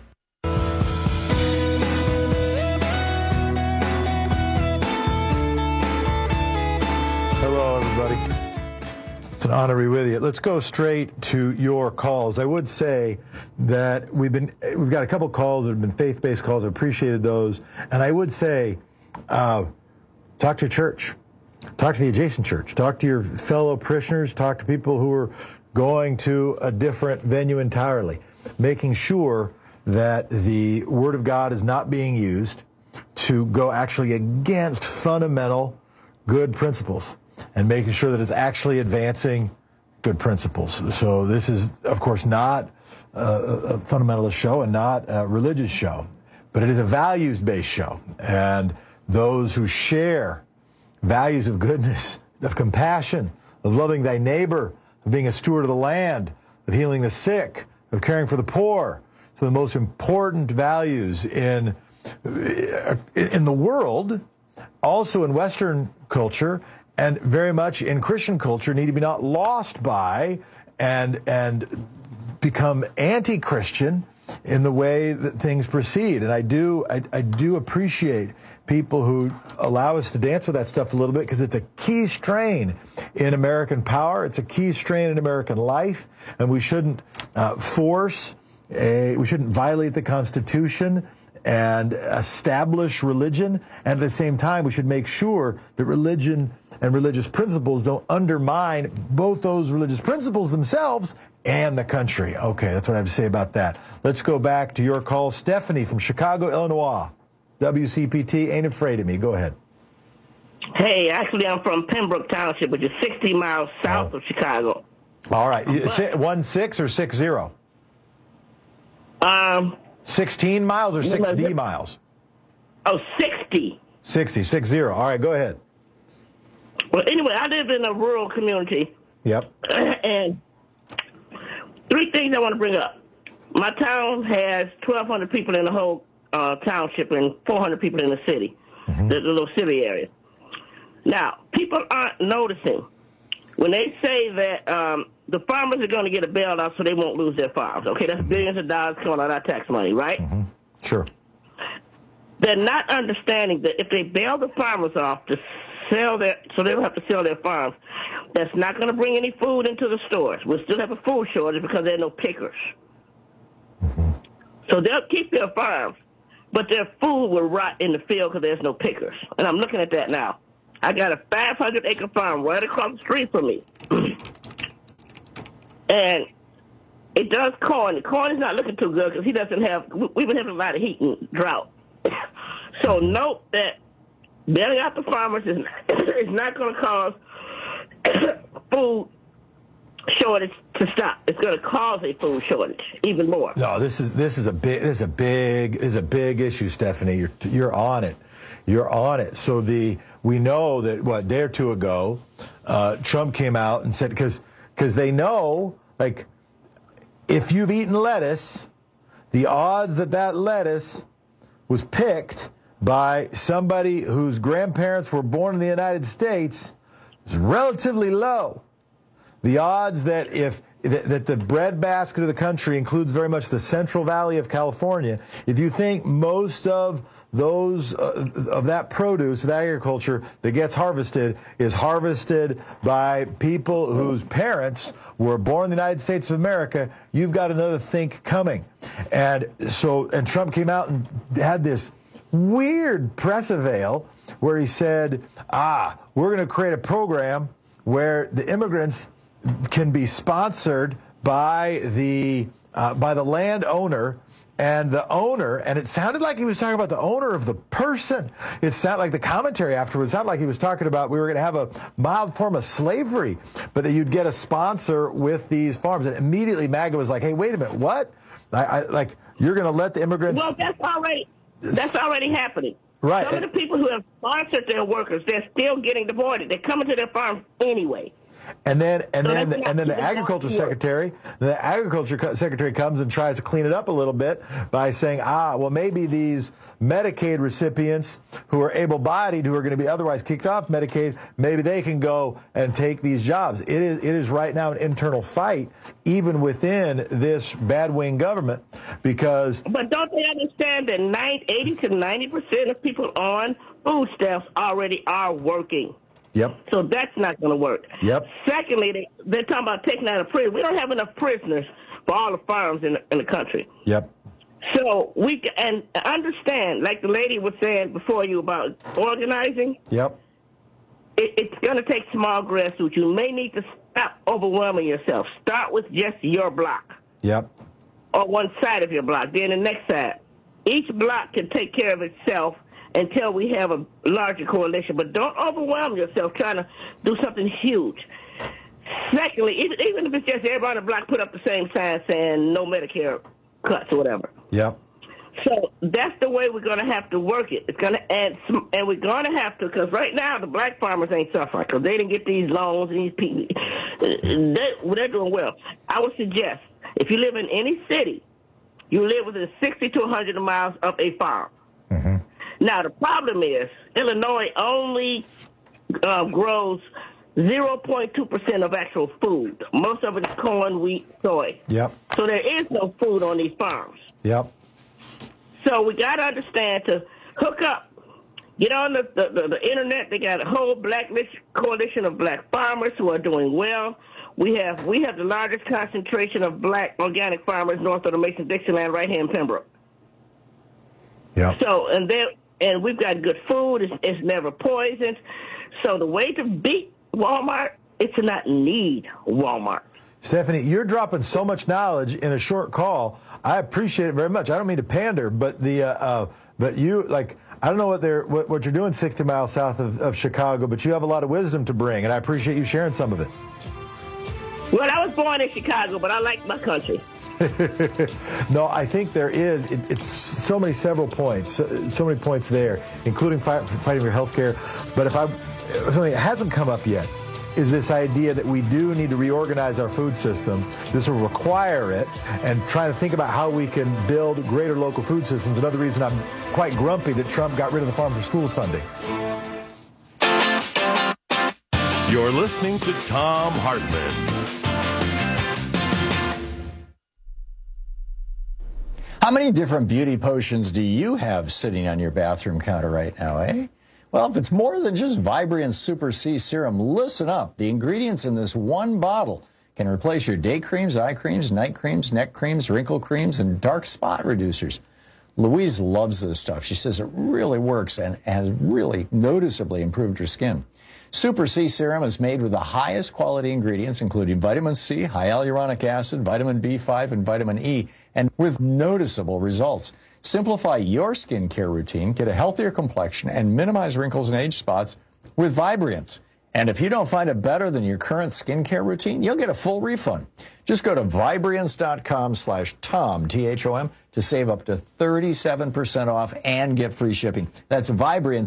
Speaker 16: Hello, everybody. It's an honor to be with you. Let's go straight to your calls. I would say that we've got a couple calls that have been faith-based calls. I appreciated those. And I would say, talk to your church. Talk to the adjacent church. Talk to your fellow parishioners. Talk to people who are going to a different venue entirely. Making sure that the Word of God is not being used to go actually against fundamental good principles, and making sure that it's actually advancing good principles. So this is, of course, not a fundamentalist show and not a religious show, but it is a values-based show. And those who share values of goodness, of compassion, of loving thy neighbor, of being a steward of the land, of healing the sick, of caring for the poor. So the most important values in the world, also in Western culture, and very much in Christian culture, need to be not lost by and become anti-Christian in the way that things proceed. And I do appreciate people who allow us to dance with that stuff a little bit, because it's a key strain in American power. It's a key strain in American life, and we shouldn't we shouldn't violate the Constitution and establish religion. And at the same time, we should make sure that religion and religious principles don't undermine both those religious principles themselves and the country. Okay, that's what I have to say about that. Let's go back to your call. Stephanie from Chicago, Illinois. WCPT, ain't afraid of me. Go ahead.
Speaker 11: Hey, actually, I'm from Pembroke Township, which is 60 miles south of Chicago.
Speaker 16: All right. 1-6 or 6-0? 16 miles or 6D miles?
Speaker 11: Oh, 60.
Speaker 16: 60. All right, go ahead.
Speaker 11: Well, anyway, I live in a rural community.
Speaker 16: Yep.
Speaker 11: And three things I want to bring up. My town has 1,200 people in the whole township and 400 people in the city, the little city area. Now, people aren't noticing when they say that the farmers are going to get a bailout so they won't lose their farms. Okay, that's billions of dollars coming out of our tax money, right?
Speaker 16: Sure.
Speaker 11: They're not understanding that if they bail the farmers off to sell so they don't have to sell their farms, that's not going to bring any food into the stores. We'll still have a food shortage because there are no pickers. So they'll keep their farms, but their food will rot in the field because there's no pickers. And I'm looking at that now. I got a 500-acre farm right across the street from me. And it does corn. The corn is not looking too good because we've been having a lot of heat and drought. So note that bailing out the farmers is not going to cause food shortage to stop. It's going to cause a food shortage even more.
Speaker 16: No, this is a big issue, Stephanie. You're on it. You're on it. So we know that a day or two ago, Trump came out and said because they know, like, if you've eaten lettuce, the odds that lettuce was picked by somebody whose grandparents were born in the United States is relatively low. The odds that that the breadbasket of the country includes very much the Central Valley of California, if you think most of those of that produce, that agriculture that gets harvested is harvested by people whose parents were born in the United States of America, you've got another think coming. And Trump came out and had this weird press avail where he said, we're going to create a program where the immigrants can be sponsored by the landowner. And the owner, and it sounded like he was talking about the owner of the person. It sounded like the commentary afterwards sounded like he was talking about we were going to have a mild form of slavery, but that you'd get a sponsor with these farms. And immediately MAGA was like, hey, wait a minute, what? Like, you're going to let the immigrants...
Speaker 11: Well, that's already happening.
Speaker 16: Right.
Speaker 11: Some of the people who have sponsored their workers, they're still getting deported. They're coming to their farms anyway.
Speaker 16: And then the agriculture secretary comes and tries to clean it up a little bit by saying, well, maybe these Medicaid recipients who are able-bodied, who are going to be otherwise kicked off Medicaid, maybe they can go and take these jobs. It is right now an internal fight, even within this bad wing government, because.
Speaker 11: But don't they understand that 80 to 90% of people on food stamps already are working?
Speaker 16: Yep.
Speaker 11: So that's not going to work.
Speaker 16: Yep.
Speaker 11: Secondly, they're talking about taking out a prison. We don't have enough prisoners for all the farms in the country.
Speaker 16: Yep.
Speaker 11: So and understand, like the lady was saying before you about organizing.
Speaker 16: Yep.
Speaker 11: It's going to take small grassroots. You may need to stop overwhelming yourself. Start with just your block.
Speaker 16: Yep.
Speaker 11: Or one side of your block, then the next side. Each block can take care of itself until we have a larger coalition. But don't overwhelm yourself trying to do something huge. Secondly, even if it's just everybody on the block put up the same sign saying no Medicare cuts or whatever.
Speaker 16: Yep.
Speaker 11: So that's the way we're going to have to work it. It's going to add some, and we're going to have to, because right now the black farmers ain't suffering because they didn't get these loans and these people. They're doing well. I would suggest if you live in any city, you live within 60 to 100 miles of a farm.
Speaker 16: Mm-hmm.
Speaker 11: Now, the problem is Illinois only grows 0.2% of actual food. Most of it is corn, wheat, soy.
Speaker 16: Yep.
Speaker 11: So there is no food on these farms.
Speaker 16: Yep.
Speaker 11: So we got to understand to hook up. Get on the Internet. They got a whole coalition of black farmers who are doing well. We have the largest concentration of black organic farmers north of the Mason-Dixon land right here in Pembroke.
Speaker 16: Yeah.
Speaker 11: So, and we've got good food. It's never poisoned. So the way to beat Walmart is to not need Walmart.
Speaker 16: Stephanie, you're dropping so much knowledge in a short call. I appreciate it very much. I don't mean to pander, but but you, like, I don't know what you're doing 60 miles south of Chicago, but you have a lot of wisdom to bring, and I appreciate you sharing some of it.
Speaker 11: Well, I was born in Chicago, but I like my country.
Speaker 16: No, I think there is. It's so many points there, including fighting for health care. But something that hasn't come up yet is this idea that we do need to reorganize our food system. This will require it, and trying to think about how we can build greater local food systems. Another reason I'm quite grumpy that Trump got rid of the Farm for Schools funding.
Speaker 15: You're listening to Thom Hartmann.
Speaker 19: How many different beauty potions do you have sitting on your bathroom counter right now, eh? Well, if it's more than just Vibrant Super C Serum, listen up. The ingredients in this one bottle can replace your day creams, eye creams, night creams, neck creams, wrinkle creams, and dark spot reducers. Louise loves this stuff. She says it really works and has really noticeably improved her skin. Super C Serum is made with the highest quality ingredients, including vitamin C, high hyaluronic acid, vitamin B5, and vitamin E, and with noticeable results. Simplify your skincare routine, get a healthier complexion, and minimize wrinkles and age spots with Vibrance. And if you don't find it better than your current skincare routine, you'll get a full refund. Just go to Vibrance.com/Tom, T-H-O-M, to save up to 37% off and get free shipping. That's Vibrance,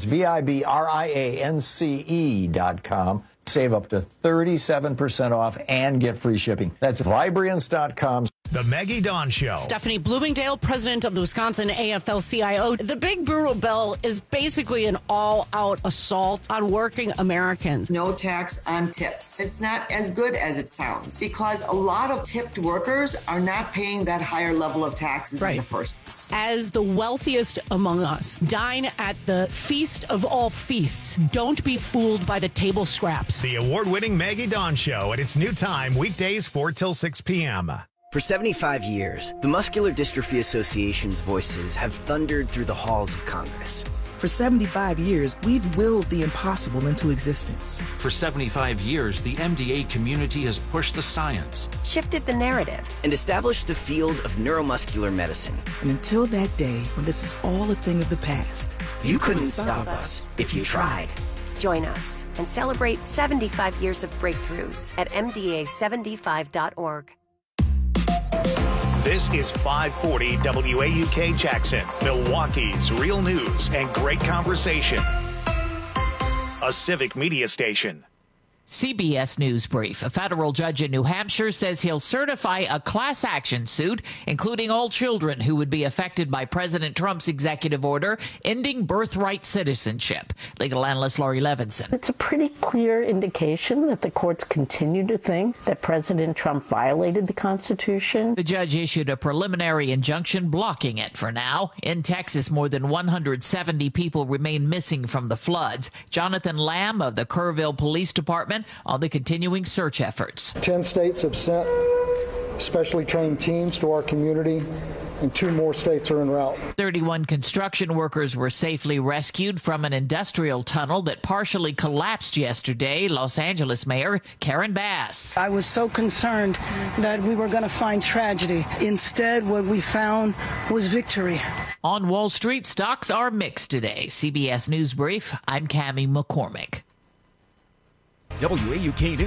Speaker 19: VIBRIANCE.com. Save up to 37% off and get free shipping. That's Vibrance.com.
Speaker 22: The Maggie Dawn Show.
Speaker 13: Stephanie Bloomingdale, president of the Wisconsin AFL-CIO. The Big Brutal Bill is basically an all-out assault on working Americans.
Speaker 14: No tax on tips. It's not as good as it sounds because a lot of tipped workers are not paying that higher level of taxes in the first place.
Speaker 13: As the wealthiest among us, dine at the feast of all feasts. Don't be fooled by the table scraps.
Speaker 22: The award-winning Maggie Dawn Show at its new time, weekdays 4 till 6 p.m.
Speaker 5: For 75 years, the Muscular Dystrophy Association's voices have thundered through the halls of Congress.
Speaker 2: For 75 years, we've willed the impossible into existence.
Speaker 5: For 75 years, the MDA community has pushed the science,
Speaker 18: shifted the narrative,
Speaker 20: and established the field of neuromuscular medicine.
Speaker 2: And until that day when this is all a thing of the past,
Speaker 20: you couldn't stop us if you tried.
Speaker 18: Join us and celebrate 75 years of breakthroughs at MDA75.org.
Speaker 22: This is 540 WAUK Jackson, Milwaukee's real news and great conversation. A civic media station.
Speaker 21: CBS News Brief. A federal judge in New Hampshire says he'll certify a class action suit, including all children who would be affected by President Trump's executive order ending birthright citizenship. Legal analyst Laurie Levinson.
Speaker 23: It's a pretty clear indication that the courts continue to think that President Trump violated the Constitution.
Speaker 21: The judge issued a preliminary injunction blocking it for now. In Texas, more than 170 people remain missing from the floods. Jonathan Lamb of the Kerrville Police Department on the continuing search efforts.
Speaker 24: 10 states have sent specially trained teams to our community, and 2 more states are en route.
Speaker 21: 31 construction workers were safely rescued from an industrial tunnel that partially collapsed yesterday. Los Angeles Mayor Karen Bass.
Speaker 25: I was so concerned that we were going to find tragedy. Instead, what we found was victory.
Speaker 21: On Wall Street, stocks are mixed today. CBS News Brief, I'm Cammie McCormick.
Speaker 26: WAUK News.